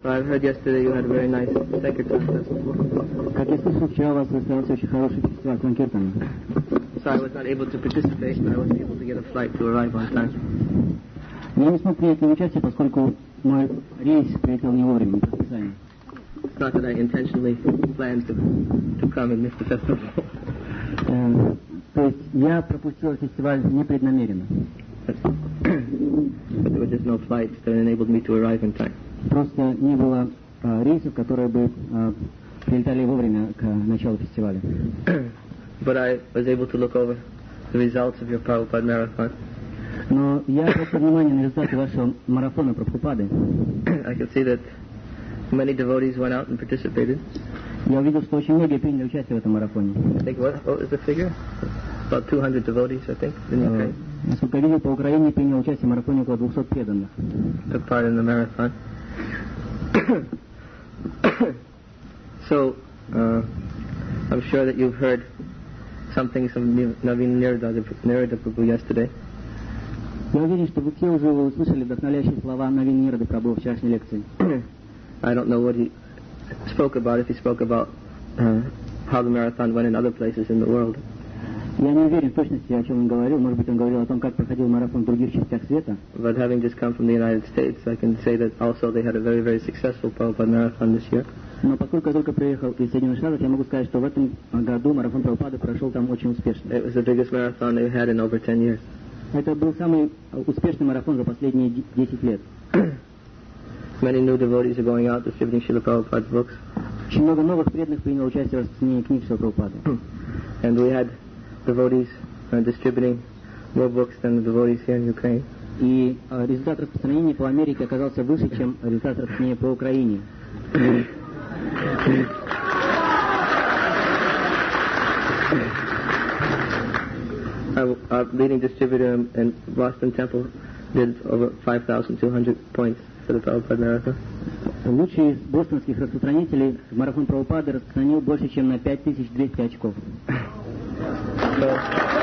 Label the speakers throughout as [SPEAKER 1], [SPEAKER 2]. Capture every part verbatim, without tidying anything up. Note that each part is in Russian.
[SPEAKER 1] I've heard yesterday you had a very nice Sankirtan festival.
[SPEAKER 2] Как я слышал, вчера у вас состоялся очень хороший фестиваль Санкиртана.
[SPEAKER 1] So I was not able to participate, but I was able to get a flight to arrive on time.
[SPEAKER 2] Я не смог принять участие, поскольку мой рейс прилетел не вовремя, не по расписанию.
[SPEAKER 1] It's not that I intentionally planned to, to come and miss the festival.
[SPEAKER 2] Э, то есть я пропустил фестиваль непреднамеренно.
[SPEAKER 1] But there was just no flights that enabled me to arrive in time.
[SPEAKER 2] Просто не было э, рейсов, которые бы э, прилетали вовремя к началу фестиваля.
[SPEAKER 1] But I was able to look over the results of your Prabhupada marathon.
[SPEAKER 2] Но я обратил внимание на результаты вашего марафона Прабхупады.
[SPEAKER 1] I could see that many devotees went out and participated.
[SPEAKER 2] Я увидел, что очень многие приняли участие в этом марафоне.
[SPEAKER 1] I think what, what was the figure? About two hundred devotees, I think, in Ukraine.
[SPEAKER 2] Насколько я видел, по Украине принял участие в марафоне около двухсот преданных.
[SPEAKER 1] Took part in the marathon. So, uh, I'm sure that you've heard some things from Naveen Nirada Prabhu yesterday.
[SPEAKER 2] Я уверен, что вы все уже услышали вдохновляющие слова Навин Нирады Прабhu в вчерашней лекции.
[SPEAKER 1] I don't know what he spoke about, if he spoke about uh, how the marathon went in other places in the world.
[SPEAKER 2] Я не уверен в точности, о чем он говорил. Может быть, он говорил о том, как проходил марафон в других частях света.
[SPEAKER 1] But having just come from the United States, I can say that also they had a very, very successful Prabhupada marathon this year.
[SPEAKER 2] Но поскольку я только приехал из Соединенных Штатов, я могу сказать, что в этом году марафон Прабхупады прошел там очень успешно.
[SPEAKER 1] It was the biggest marathon they had in over ten years.
[SPEAKER 2] Это был самый успешный марафон за последние десять лет.
[SPEAKER 1] Many new devotees are going out distributing Srila Prabhupada's books.
[SPEAKER 2] Очень много новых преданных приняло участие в распространении книг Шрила Прабхупады.
[SPEAKER 1] And we had devotees uh, distributing more books than the devotees here in Ukraine.
[SPEAKER 2] И uh, результат распространения по Америке оказался выше, чем результат распространения по Украине.
[SPEAKER 1] Our, our leading distributor in Boston Temple did over five thousand two hundred points for the Prabhupada marathon.
[SPEAKER 2] Лучший из бостонских распространителей марафон Прабхупады распространил больше, чем на пять тысяч двести очков.
[SPEAKER 1] So,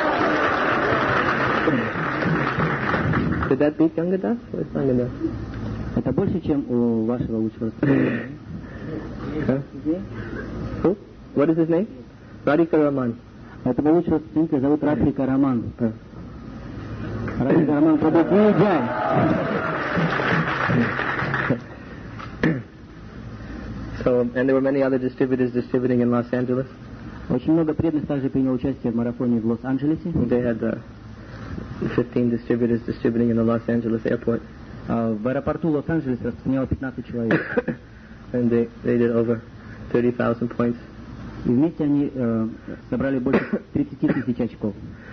[SPEAKER 1] did that beat Gangadas? Where's Gangadas?
[SPEAKER 2] Это больше, чем у вашего лучшего распространителя.
[SPEAKER 1] Huh? Who? What is his name? Radhika Raman.
[SPEAKER 2] Этого лучшего распространителя зовут Радхика Раман. Радхика Раман продает не джай.
[SPEAKER 1] So, and there were many other distributors distributing in Los Angeles.
[SPEAKER 2] Очень много преданных также приняло участие в марафоне в Лос-Анджелесе.
[SPEAKER 1] They had uh, fifteen distributors distributing in the Los Angeles airport.
[SPEAKER 2] Uh, в аэропорту Лос-Анджелес распространяло пятнадцать человек.
[SPEAKER 1] And they, they did over thirty thousand points.
[SPEAKER 2] И вместе они uh, собрали больше тридцать тысяч очков.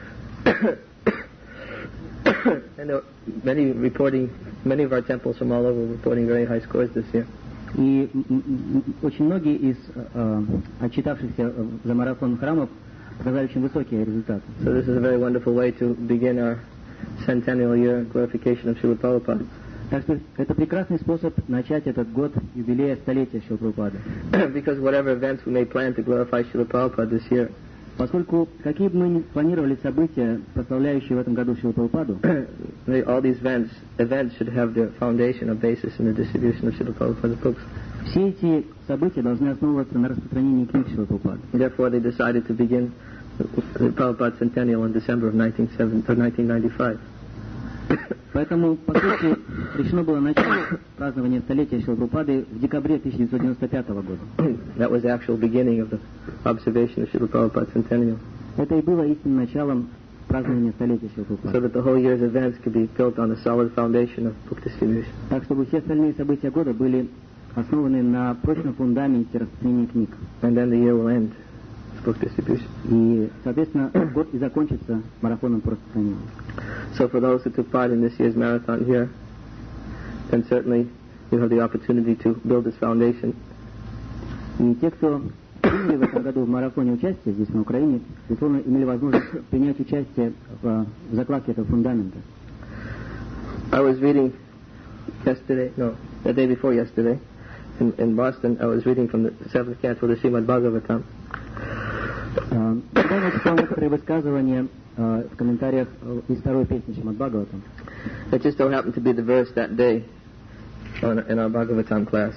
[SPEAKER 1] And there were many reporting, many of our temples from all over reporting very high scores this year.
[SPEAKER 2] И очень многие из uh, отчитавшихся за марафон храмов показали очень высокие результаты.
[SPEAKER 1] So this is a very wonderful way to begin our centennial year glorification of Srila Prabhupada.
[SPEAKER 2] Так что это прекрасный способ начать этот год юбилея столетия Шрилы Прабхупады.
[SPEAKER 1] Because whatever events we may plan to glorify Srila Prabhupada this year,
[SPEAKER 2] поскольку какие бы мы ни планировали события, прославляющие в этом году Шрилу Прабхупаду,
[SPEAKER 1] they, all these events events should have their foundation or basis in the distribution of Srila Prabhupada's books.
[SPEAKER 2] Все эти события должны основываться на распространении книг Шрилы Прабхупады.
[SPEAKER 1] Therefore, they decided to begin the Prabhupada centennial in December of nineteen ninety-five.
[SPEAKER 2] Поэтому, по сути, решено было начать празднование столетия Шрилы Прабхупады в декабре тысяча девятьсот девяносто пятого года.
[SPEAKER 1] That was the actual beginning of the observation of Srila Prabhupada's centennial.
[SPEAKER 2] Это и было истинным началом празднования столетия Шрилы Прабхупады.
[SPEAKER 1] So that the whole year's events could be built on a solid foundation of book distribution.
[SPEAKER 2] Так, чтобы все остальные события года были основаны на прочном фундаменте распространения книг.
[SPEAKER 1] And then the year will end with book distribution.
[SPEAKER 2] И, соответственно, год и закончится марафоном по распространению.
[SPEAKER 1] So for those who took part in this year's marathon here, then certainly you have the opportunity to build this foundation.
[SPEAKER 2] И те, кто приняли в этом году в марафоне участие здесь, на Украине, безусловно, имели возможность принять участие в закладке этого фундамента.
[SPEAKER 1] I was reading yesterday, no, the day before yesterday, in, in Boston, I was reading from the seventh canto of the Srimad Bhagavatam.
[SPEAKER 2] Когда я читал некоторые высказывания в комментариях из второй песни Шримад Бхагаватам.
[SPEAKER 1] It just so happened to be the verse that day on, in our Bhagavatam class.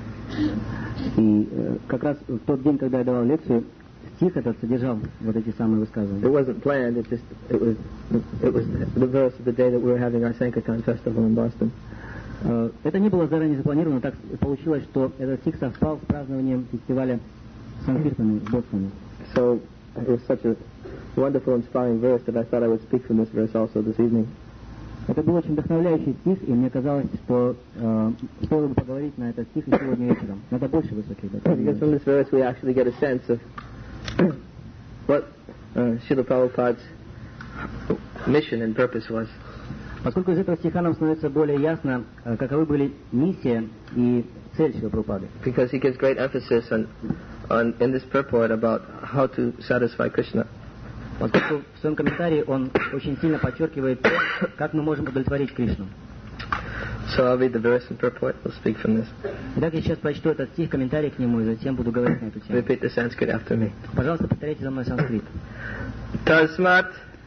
[SPEAKER 2] И э, как раз в тот день, когда я давал лекцию, стих этот содержал вот эти самые высказывания.
[SPEAKER 1] It wasn't planned. It just it was it was the verse of the day that we were having our Sankirtan festival in Boston.
[SPEAKER 2] Uh, это не было заранее запланировано, так получилось, что этот стих совпал с празднованием фестиваля Санкиртаны в Бостоне.
[SPEAKER 1] So it was such a wonderful, inspiring verse that I thought I would speak from this verse also this evening.
[SPEAKER 2] Это был очень вдохновляющий стих, и мне казалось, что uh, стоило бы поговорить на этот стих и сегодня вечером. Надо больше высоких.
[SPEAKER 1] Because from this verse we actually get a sense of what uh, Srila Prabhupada's mission and purpose was.
[SPEAKER 2] Поскольку из этого стиха нам становится более ясно, каковы были миссия и цель Шрилы Прабхупады.
[SPEAKER 1] Because he gives great emphasis on, on in this purport about how to satisfy Krishna.
[SPEAKER 2] Поскольку в своем комментарии он очень сильно подчеркивает то, как мы можем удовлетворить Кришну.
[SPEAKER 1] So I'll read the verse and purport. We'll speak from this.
[SPEAKER 2] Итак, я сейчас прочту этот стих, комментарий к нему, и затем буду говорить на эту тему.
[SPEAKER 1] Repeat the Sanskrit after me.
[SPEAKER 2] Пожалуйста, повторяйте за мной санскрит.
[SPEAKER 1] Tasmat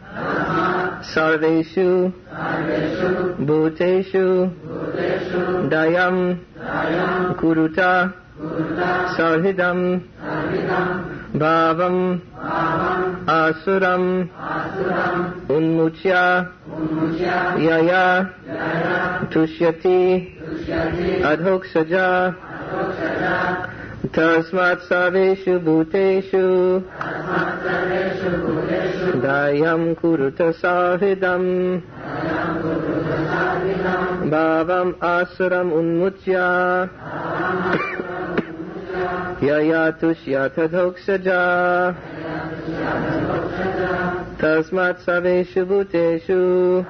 [SPEAKER 1] Sarveshu Bhuteshu Dayam Kuruta Sarhidam Bhavam Asuram Unmuchya Yaya Tushyati Adhoksaja Tasmat Sarveshu Bhuteshu Dayam Kuruta Sarhidam Bhavam Asuram Unmuchya Yaya Tushyata Dhoksaja Tasmat Sarveshu Bhuteshu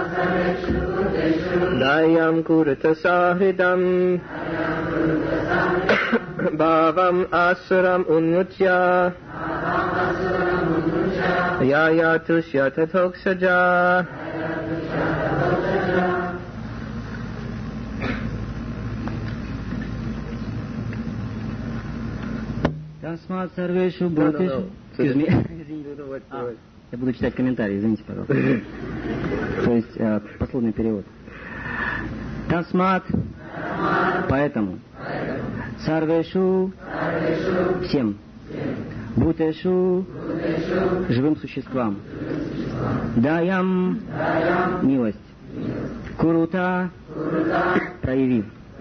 [SPEAKER 1] Dayam Kuruta Sarhidam Bhavam Asuram Unmuchya Yaya Tushyata Dhoksaja.
[SPEAKER 2] Тасмат Сарвешу Бхутешу. Я буду читать комментарии, извините, пожалуйста. То есть э, пословный перевод. Тасмат, поэтому. Сарвешу, всем. Бхутешу, живым существам. Даям, милость. Курута, прояви.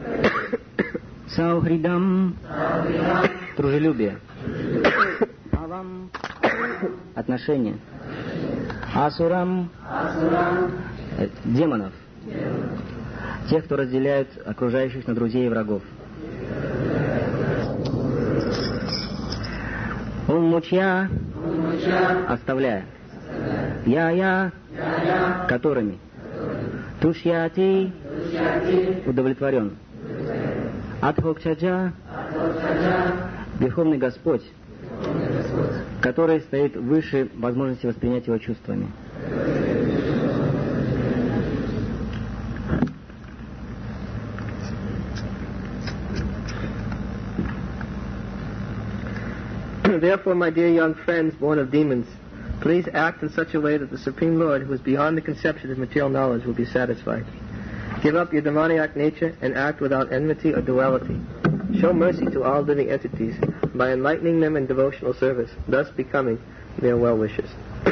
[SPEAKER 2] Саухридам, дружелюбие. Бхавам, отношения. Асурам, демонов. Тех, кто разделяет окружающих на друзей и врагов. Уммучья, оставляя. Я-я, которыми. Тушьяти, удовлетворен. Адхокчаджа, Верховный Господь, который стоит выше возможности воспринять его чувствами.
[SPEAKER 1] Therefore, my dear young friends born of demons, please act in such a way that the Supreme Lord, who is beyond the conception of material knowledge, will be satisfied. Give up your demoniac nature and act without enmity or duality. Show mercy to all living entities by enlightening them in devotional service, thus becoming their well-wishers.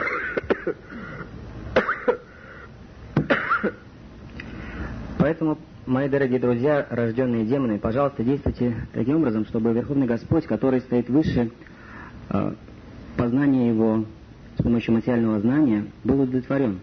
[SPEAKER 2] Поэтому, мои дорогие друзья, рожденные демоны, пожалуйста, действуйте таким образом, чтобы Верховный Господь, который стоит выше э, познания Его с помощью материального знания, был удовлетворен.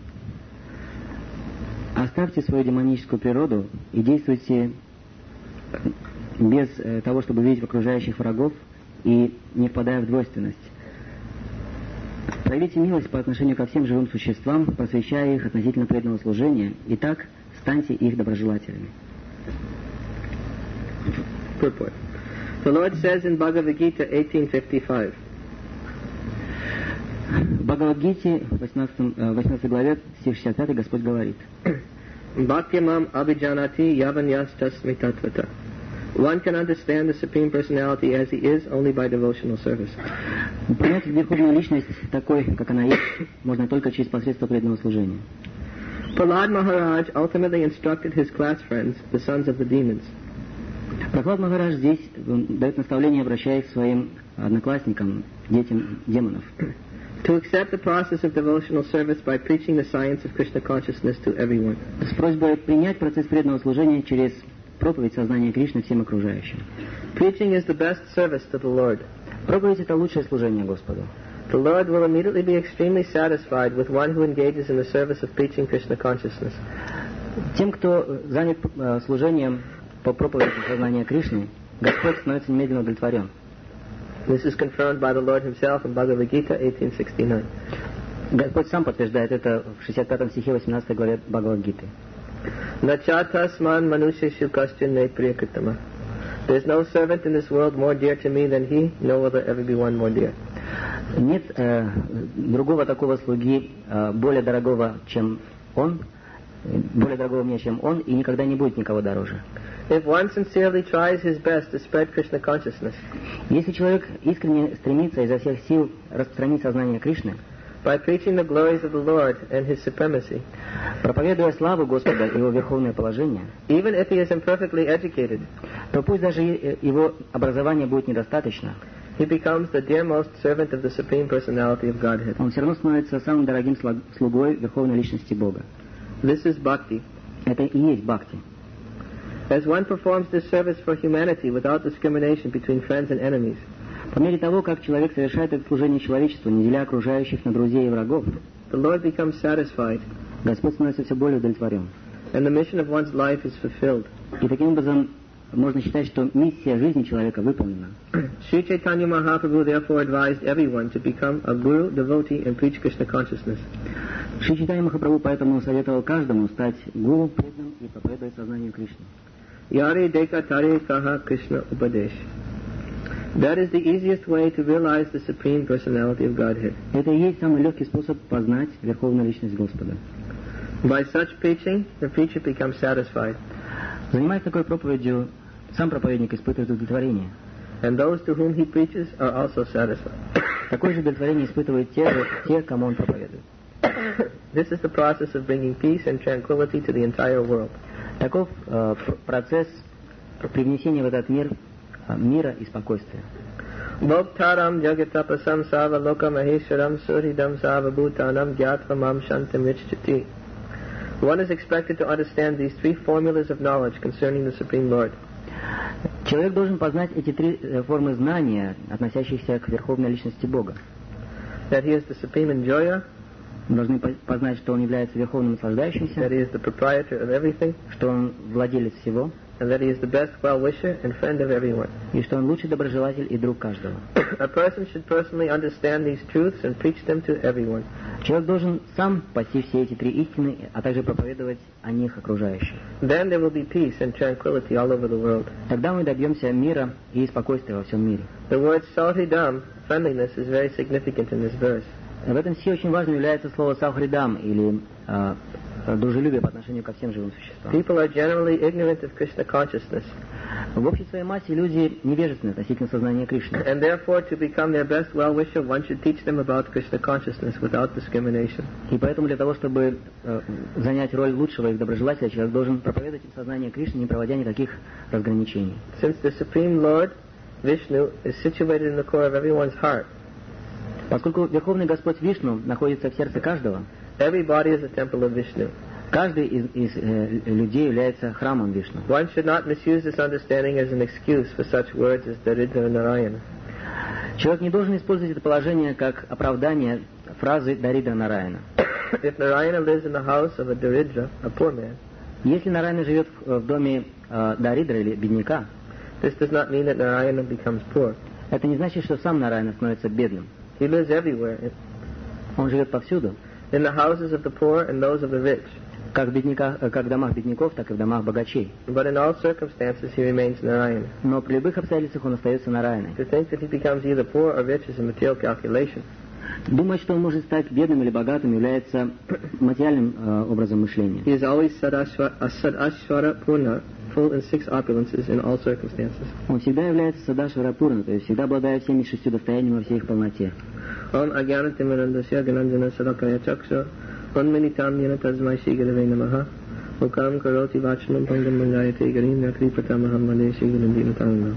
[SPEAKER 2] Оставьте свою демоническую природу и действуйте без э, того, чтобы видеть в окружающих врагов и не впадая в двойственность. Проявите милость по отношению ко всем живым существам, просвещая их относительно преданного служения, и так станьте их доброжелателями.
[SPEAKER 1] Purport. The Lord says in Bhagavad Gita eighteen fifty-five.
[SPEAKER 2] В Бхагавад-гите, восемнадцатой главе, стих шестьдесят пять, Господь говорит:
[SPEAKER 1] Bhakyamam abhijanati yavanyastasmi tatvata. One can understand the Supreme Personality as He is only by devotional service.
[SPEAKER 2] Понять Верховную Личность такой, как она есть, можно только через посредство преданного служения.
[SPEAKER 1] Prahlad Maharaj ultimately instructed his class friends, the sons of the demons.
[SPEAKER 2] Прохлад Махарадж здесь дает наставление, обращаясь к своим одноклассникам, детям демонов.
[SPEAKER 1] To accept the process of devotional service by preaching the science of Krishna consciousness to everyone.
[SPEAKER 2] С просьбой принять процесс преданного служения через проповедь сознания Кришны всем окружающим.
[SPEAKER 1] Preaching is the best service to the Lord.
[SPEAKER 2] Проповедь — это лучшее служение Господу.
[SPEAKER 1] The Lord will immediately be extremely satisfied with one who engages in the service of preaching Krishna consciousness.
[SPEAKER 2] Тем, кто занят служением по проповеди сознания Кришны, Господь становится немедленно удовлетворен.
[SPEAKER 1] This is confirmed by the Lord himself in Bhagavad Gita eighteen sixty-nine.
[SPEAKER 2] Господь сам подтверждает это в шестьдесят пятом стихе восемнадцатой главе Бхагавад-гиты.
[SPEAKER 1] Nachatasman manusheshu kaschin nepriyakritama. There is no servant in this world more dear to me than he, nor will there ever be one more dear.
[SPEAKER 2] Нет э, другого такого слуги, э, более дорогого, чем он, более дорогого мне, чем он, и никогда не будет никого дороже.
[SPEAKER 1] If one sincerely tries his best to spread Krishna consciousness,
[SPEAKER 2] если человек искренне стремится изо всех сил распространить сознание Кришны,
[SPEAKER 1] by preaching the glories of the Lord and His supremacy,
[SPEAKER 2] проповедуя славу Господа и Его верховное положение,
[SPEAKER 1] even if he is imperfectly educated,
[SPEAKER 2] то пусть даже его образования будет недостаточно,
[SPEAKER 1] he becomes the dearmost servant of the Supreme Personality of Godhead.
[SPEAKER 2] Он все равно становится самым дорогим слугой верховной личности Бога.
[SPEAKER 1] This is bhakti.
[SPEAKER 2] Это и есть бхакти.
[SPEAKER 1] As one performs this service for humanity without discrimination between friends and enemies,
[SPEAKER 2] по мере того, как человек совершает это служение человечеству, не деля окружающих на друзей и врагов,
[SPEAKER 1] the Lord becomes satisfied,
[SPEAKER 2] Господь становится все более удовлетворен.
[SPEAKER 1] and the mission of one's life is fulfilled.
[SPEAKER 2] И таким образом можно считать, что миссия жизни человека выполнена.
[SPEAKER 1] Sri Chaitanya Mahaprabhu therefore advised everyone to become a guru, devotee, and preach Krishna consciousness.
[SPEAKER 2] Шри Чайтанья Махапрабху поэтому советовал каждому стать гуру, преданным и проповедовать сознанию Кришны.
[SPEAKER 1] Yare deka tare kaha Krishna upadesh. That is the easiest way to realize the Supreme Personality of Godhead.
[SPEAKER 2] Это и есть самый легкий способ познать верховную личность Господа.
[SPEAKER 1] By such preaching, the preacher becomes satisfied,
[SPEAKER 2] Занимаясь такой проповедью, сам проповедник испытывает удовлетворение.
[SPEAKER 1] and those to whom he preaches are also satisfied.
[SPEAKER 2] Такое же удовлетворение испытывают те, те, кому он проповедует.
[SPEAKER 1] This is the process of bringing peace and tranquility to the entire world.
[SPEAKER 2] Таков э, процесс привнесения в этот мир э, мира и спокойствия.
[SPEAKER 1] Bhoktaram jagatapasam sava lokam aheswaram suridam sava bhutanam gyatvam shantam richchati. One is expected to understand these three formulas of knowledge concerning the Supreme Lord.
[SPEAKER 2] Человек должен познать эти три э, формы знания, относящихся к верховной личности Бога.
[SPEAKER 1] That he is the supreme enjoyer,
[SPEAKER 2] Мы должны познать, что он является верховным
[SPEAKER 1] that
[SPEAKER 2] наслаждающимся,
[SPEAKER 1] he is the proprietor of everything,
[SPEAKER 2] что он владелец всего,
[SPEAKER 1] and that he is the best well-wisher and friend of everyone.
[SPEAKER 2] и что он лучший доброжелатель и друг каждого.
[SPEAKER 1] A person should personally understand these truths and preach them to everyone.
[SPEAKER 2] Человек должен сам постичь все эти три истины, а также проповедовать о них окружающим.
[SPEAKER 1] Then there will be peace and tranquility all over the world.
[SPEAKER 2] Тогда мы добьемся мира и спокойствия во всем мире.
[SPEAKER 1] The word sahridam, friendliness, is very significant in this verse.
[SPEAKER 2] В этом все очень важно является слово «саухридам» или э, дружелюбие по отношению ко всем живым существам.
[SPEAKER 1] People are generally ignorant of Krishna consciousness,
[SPEAKER 2] В общей своей массе люди невежественны относительно сознания Кришны.
[SPEAKER 1] and therefore to become their best well-wisher, one should teach them about Krishna consciousness without discrimination.
[SPEAKER 2] И поэтому для того, чтобы э, занять роль лучшего их доброжелателя, человек должен проповедовать им сознание Кришны, не проводя никаких разграничений.
[SPEAKER 1] Since the Supreme Lord, Vishnu, is situated in the core of everyone's heart,
[SPEAKER 2] Поскольку Верховный Господь Вишну находится в сердце каждого,
[SPEAKER 1] every body is a temple of Vishnu.
[SPEAKER 2] каждый из, из э, людей является храмом Вишну.
[SPEAKER 1] One should not misuse this understanding as an excuse for such words as Daridra and Narayana.
[SPEAKER 2] Человек не должен использовать это положение как оправдание фразы Даридра Нараяна.
[SPEAKER 1] If Narayana lives in the house of a Daridra, a poor man,
[SPEAKER 2] Если Нараяна живет в, в доме э, Даридра или бедняка,
[SPEAKER 1] this does not mean that Narayana becomes poor.
[SPEAKER 2] это не значит, что сам Нараяна становится бедным.
[SPEAKER 1] He lives everywhere,
[SPEAKER 2] Он живет повсюду,
[SPEAKER 1] in the houses of the poor and those of the rich.
[SPEAKER 2] как в, бедняка, э, как в домах бедняков, так и в домах богачей.
[SPEAKER 1] But in all circumstances, he remains Narayana.
[SPEAKER 2] Но при любых обстоятельствах он остается Нараяной.
[SPEAKER 1] To think that he becomes either poor or rich is a material calculation.
[SPEAKER 2] Думать, что он может стать бедным или богатым, является материальным э, образом мышления.
[SPEAKER 1] He is always sadashvara, sadashvara purna, full in six opulences in all circumstances.
[SPEAKER 2] Он всегда является садашвара пурна, то есть всегда обладает всеми шестью достояниями во всей их полноте.
[SPEAKER 1] Om agyanatimirandasya gananjana sadakaya chaksha Onminitam Yanatazmai Shigare Namaha. Mukam Karoti Vachanam Pangam Mangayate Garim Yakri Pratamaham Male Shigaram Dinatanga.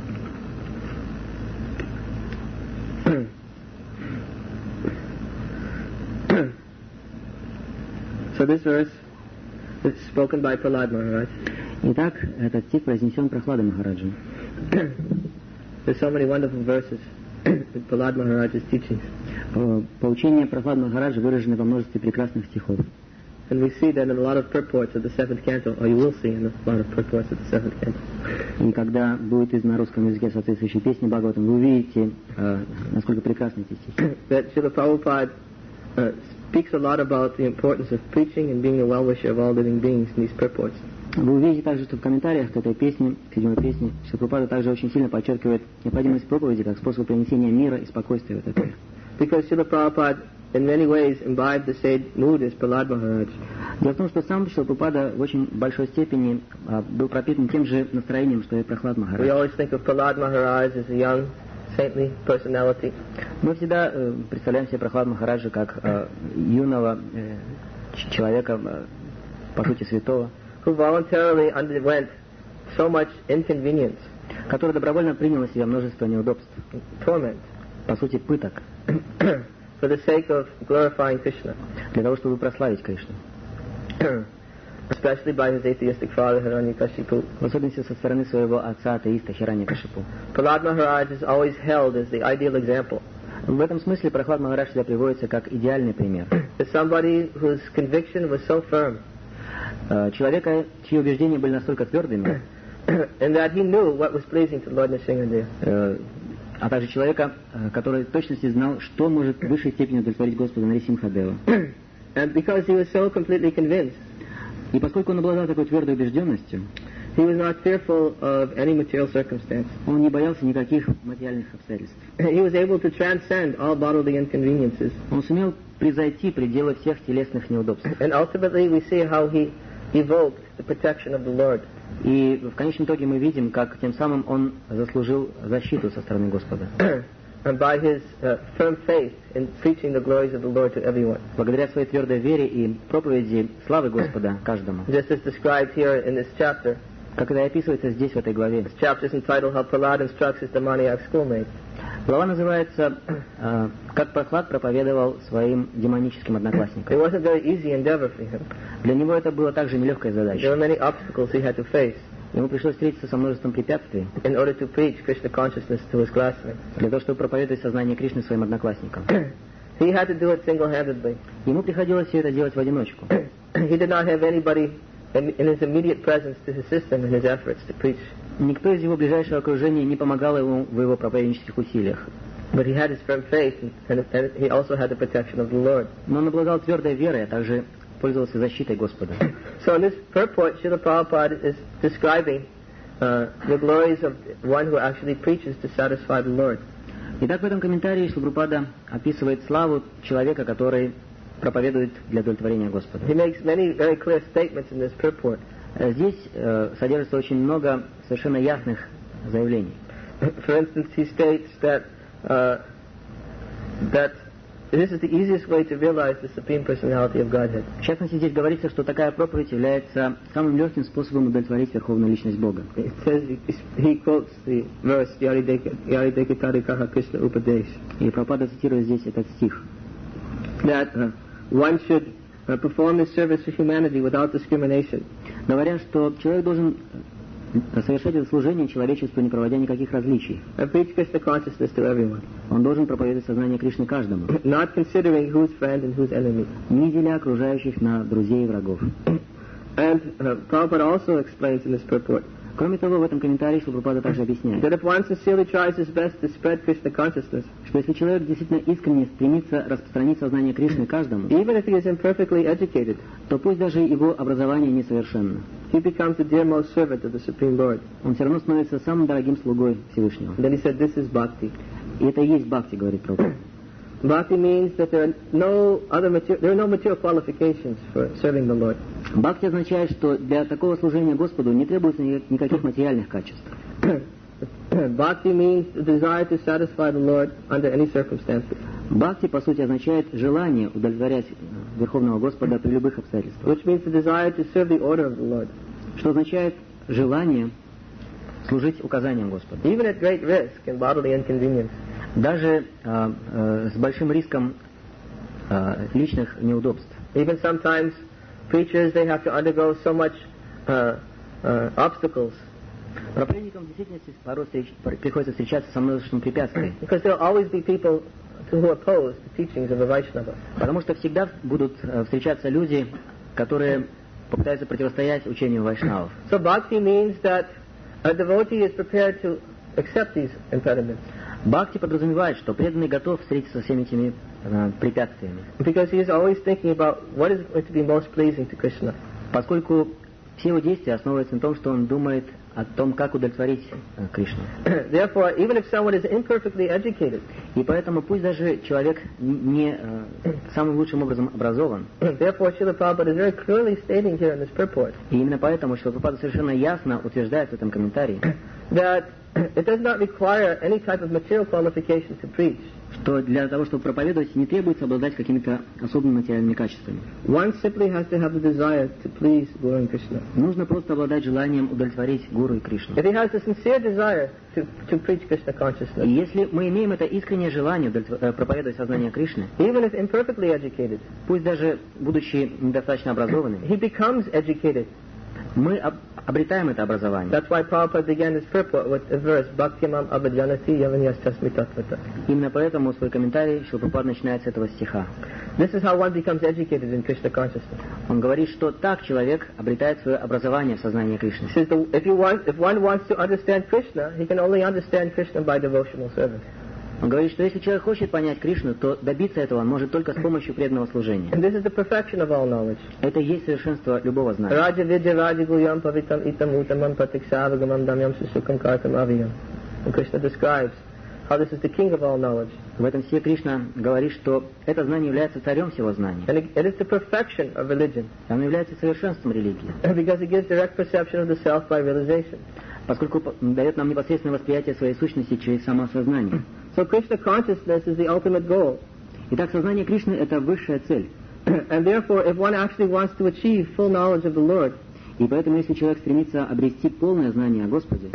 [SPEAKER 1] So this verse is spoken by Prahlad Maharaj.
[SPEAKER 2] Итак, этот стих произнесен Прохладой Махараджем.
[SPEAKER 1] There's so many wonderful verses in Prahlad Maharaj's teachings.
[SPEAKER 2] Поучения Прохлада Махараджа выражены во множестве прекрасных стихов.
[SPEAKER 1] And we see that in a lot of purports of the seventh canto, or you will see in a lot of purports of the seventh canto.
[SPEAKER 2] И когда будет из на русском языке соответствующие песни Бхагаватам, вы увидите, насколько прекрасны эти стихи.
[SPEAKER 1] That Srila Prabhupada uh, speaks a lot about the importance of preaching and being a well-wisher of all living beings in these purports.
[SPEAKER 2] Вы увидите также, что в комментариях к этой песне, к седьмой песне, Шрила Прабхупада также очень сильно подчеркивает необходимость проповеди как способ принесения мира и спокойствия в этот мир.
[SPEAKER 1] Because Srila Prabhupada in many ways imbibed the same mood as Prahlad Maharaj.
[SPEAKER 2] Дело в том, что сам Шрила Прабхупада в очень большой степени а, был пропитан тем же настроением, что и Прохлад Махарадж.
[SPEAKER 1] We always think of Prahlad Maharaj as a young, saintly personality.
[SPEAKER 2] Мы всегда э, представляем себе Прохлад Махараджа как э, юного э, человека, э, по сути святого,
[SPEAKER 1] who voluntarily underwent so much inconvenience,
[SPEAKER 2] который добровольно принял на себя множество неудобств,
[SPEAKER 1] torment,
[SPEAKER 2] по сути пыток,
[SPEAKER 1] for the sake of glorifying Krishna,
[SPEAKER 2] для того, чтобы прославить Кришну.
[SPEAKER 1] Especially by his atheistic father Hiranyakashipu.
[SPEAKER 2] В особенности со стороны своего отца атеиста Хираньякашипу.
[SPEAKER 1] Prahlad Maharaj is always held as the ideal example.
[SPEAKER 2] В этом смысле Прохлад Махарадж всегда приводится как идеальный пример.
[SPEAKER 1] As somebody whose conviction was so firm.
[SPEAKER 2] Человека, чьи убеждения были настолько твердыми,
[SPEAKER 1] and that he knew what was pleasing to Lord Nrsimhadev.
[SPEAKER 2] А также человека, который в точности знал, что может в высшей степени удовлетворить Господа Нарисимхадева.
[SPEAKER 1] And because he was so completely convinced,
[SPEAKER 2] и поскольку он обладал такой твердой убежденностью,
[SPEAKER 1] he was not fearful of any material circumstance.
[SPEAKER 2] Он не боялся никаких материальных обстоятельств.
[SPEAKER 1] He was able to transcend all bodily inconveniences.
[SPEAKER 2] Он сумел превзойти пределы всех телесных неудобств.
[SPEAKER 1] And ultimately we see how he evoked the protection of the Lord.
[SPEAKER 2] И в конечном итоге мы видим, как тем самым он заслужил защиту со стороны Господа.
[SPEAKER 1] And by his uh, firm faith in preaching the glories of the Lord to everyone.
[SPEAKER 2] Благодаря своей твердой вере и проповеди славы Господа каждому.
[SPEAKER 1] Just as described here in this chapter.
[SPEAKER 2] Как это описывается здесь в этой главе.
[SPEAKER 1] This chapter is entitled How Prahlad Instructs His Demoniac Schoolmates.
[SPEAKER 2] Глава называется uh, «Как Прохлад проповедовал своим демоническим одноклассникам».
[SPEAKER 1] It wasn't a very easy endeavor for him.
[SPEAKER 2] Для него это была также нелегкая задача.
[SPEAKER 1] There were many obstacles he had to face.
[SPEAKER 2] Ему пришлось встретиться со множеством препятствий.
[SPEAKER 1] In order to preach Krishna consciousness to his classmates.
[SPEAKER 2] Для того, чтобы проповедовать сознание Кришны своим одноклассникам.
[SPEAKER 1] He had to do it single-handedly.
[SPEAKER 2] Ему приходилось все это делать в одиночку.
[SPEAKER 1] He did not have anybody in his immediate presence to assist him in his efforts to preach.
[SPEAKER 2] Никто из его ближайшего окружения не помогал ему в его проповеднических усилиях.
[SPEAKER 1] But he had his firm faith, and, and he also had the protection of the Lord.
[SPEAKER 2] Но он обладал твердой верой, а также пользовался защитой Господа.
[SPEAKER 1] So in this purport, Srila Prabhupada is describing uh, the glories of one who actually preaches to satisfy the Lord.
[SPEAKER 2] Итак, в этом комментарии Шрила Прабхупада описывает славу человека, который проповедует для удовлетворения Господа.
[SPEAKER 1] He makes many very clear statements in this purport.
[SPEAKER 2] Здесь э, содержится очень много совершенно ясных заявлений.
[SPEAKER 1] For instance, he states that uh, that this is the easiest way to realize the Supreme Personality of Godhead.
[SPEAKER 2] В частности, здесь говорится, что такая проповедь является самым легким способом удовлетворить Верховную Личность Бога.
[SPEAKER 1] It says, he quotes the verse Yaridekatарикаха Krishna Upadesh.
[SPEAKER 2] И Прабхупада цитирует здесь этот стих.
[SPEAKER 1] That uh, one should uh, perform his service for humanity without discrimination.
[SPEAKER 2] Говоря, что человек должен совершать это служение человечеству, не проводя никаких различий.
[SPEAKER 1] And preach Krishna consciousness to everyone.
[SPEAKER 2] Он должен проповедовать сознание Кришны каждому.
[SPEAKER 1] Not considering who's friend and who's enemy.
[SPEAKER 2] Не деля окружающих на друзей и врагов.
[SPEAKER 1] And uh, Prabhupada also explains in this purport.
[SPEAKER 2] Кроме того, в этом комментарии Шрила Прабхупада также объясняет,
[SPEAKER 1] that if one sincerely tries his best to spread Krishna consciousness,
[SPEAKER 2] что если человек действительно искренне стремится распространить сознание Кришны каждому,
[SPEAKER 1] even if he is imperfectly educated,
[SPEAKER 2] то пусть даже его образование несовершенно,
[SPEAKER 1] he becomes the dearmost servant of the Supreme Lord.
[SPEAKER 2] Он все равно становится самым дорогим слугой Всевышнего.
[SPEAKER 1] Then he said, this is bhakti.
[SPEAKER 2] И это и есть бхакти, говорит Прабхупада.
[SPEAKER 1] Bhakti means that there are no other material, there are no material qualifications for serving the Lord.
[SPEAKER 2] Бхакти означает, что для такого служения Господу не требуется никаких материальных качеств.
[SPEAKER 1] Bhakti means the desire to satisfy the Lord under any circumstances.
[SPEAKER 2] Бхакти, по сути, означает желание удовлетворять Верховного Господа при любых обстоятельствах.
[SPEAKER 1] which means the desire to serve the order of the Lord,
[SPEAKER 2] Что означает желание служить указаниям Господа.
[SPEAKER 1] even at great risk and bodily inconvenience.
[SPEAKER 2] Даже э, э, с большим риском э, личных неудобств.
[SPEAKER 1] Even sometimes preachers, they have to undergo so much uh, uh, obstacles,
[SPEAKER 2] Проповедникам в действительности порой встреч- приходится встречаться со множеством препятствий,
[SPEAKER 1] because there will always be people who oppose the teachings of the Vaishnava.
[SPEAKER 2] потому что всегда будут э, встречаться люди, которые попытаются противостоять учению вайшнавов.
[SPEAKER 1] So bhakti means that a devotee is prepared to accept these impediments,
[SPEAKER 2] Бхакти подразумевает, что преданный готов встретиться со всеми этими э, препятствиями,
[SPEAKER 1] because he is always thinking about what is going to be most pleasing to Krishna.
[SPEAKER 2] поскольку все его действия основываются на том, что он думает о том, как удовлетворить э, Кришну.
[SPEAKER 1] Therefore, even if someone is imperfectly educated,
[SPEAKER 2] И поэтому пусть даже человек не э, самым лучшим образом образован,
[SPEAKER 1] therefore Srila Prabhupada is very clearly stating here in this purport
[SPEAKER 2] и именно поэтому, что Прабхупада совершенно ясно утверждает в этом комментарии,
[SPEAKER 1] that it does not require any type of material qualification to preach.
[SPEAKER 2] что для того, чтобы проповедовать, не требуется обладать какими-то особыми материальными качествами.
[SPEAKER 1] One simply has to have the desire to please Guru and Krishna.
[SPEAKER 2] Нужно просто обладать желанием удовлетворить Гуру и Кришну.
[SPEAKER 1] If he has a sincere desire to, to preach Krishna
[SPEAKER 2] И
[SPEAKER 1] consciousness,
[SPEAKER 2] если мы имеем это искреннее желание удовлетв- э, проповедовать сознание Кришны,
[SPEAKER 1] even if imperfectly educated,
[SPEAKER 2] пусть даже будучи недостаточно образованными,
[SPEAKER 1] he becomes educated.
[SPEAKER 2] мы об- обретаем это образование.
[SPEAKER 1] That's why Prabhupada began his purport with the verse, Bhaktimam abhajanati yavanyastasmi tattvata.
[SPEAKER 2] Именно поэтому свой комментарий Шрила Прабхупада начинает с этого стиха.
[SPEAKER 1] This is how one becomes educated in Krishna consciousness.
[SPEAKER 2] Он говорит, что так человек обретает свое образование в сознании Кришны.
[SPEAKER 1] He says, the, if, you want, if one wants to understand Krishna, he can only understand Krishna by devotional service.
[SPEAKER 2] Он говорит, что если человек хочет понять Кришну, то добиться этого он может только с помощью преданного служения.
[SPEAKER 1] And this is the perfection of all knowledge.
[SPEAKER 2] Это и есть совершенство любого знания.
[SPEAKER 1] Raja vidya rajaguyam pavitam itam utamam pratiksavagamam damyam susukam kartam aviyam. And Krishna describes how this is the king of all knowledge.
[SPEAKER 2] В этом стихе Кришна говорит, что это знание является царем всего знания.
[SPEAKER 1] And it, it is the perfection of religion.
[SPEAKER 2] Оно является совершенством религии,
[SPEAKER 1] Because it gives direct perception of the self by realization.
[SPEAKER 2] поскольку п- дает нам непосредственное восприятие своей сущности через самоосознание.
[SPEAKER 1] So Krishna consciousness is the ultimate goal.
[SPEAKER 2] Итак, сознание Кришны – это высшая цель.
[SPEAKER 1] And therefore, if one actually wants to achieve full knowledge of the Lord,
[SPEAKER 2] И поэтому, если человек стремится обрести полное знание о Господе,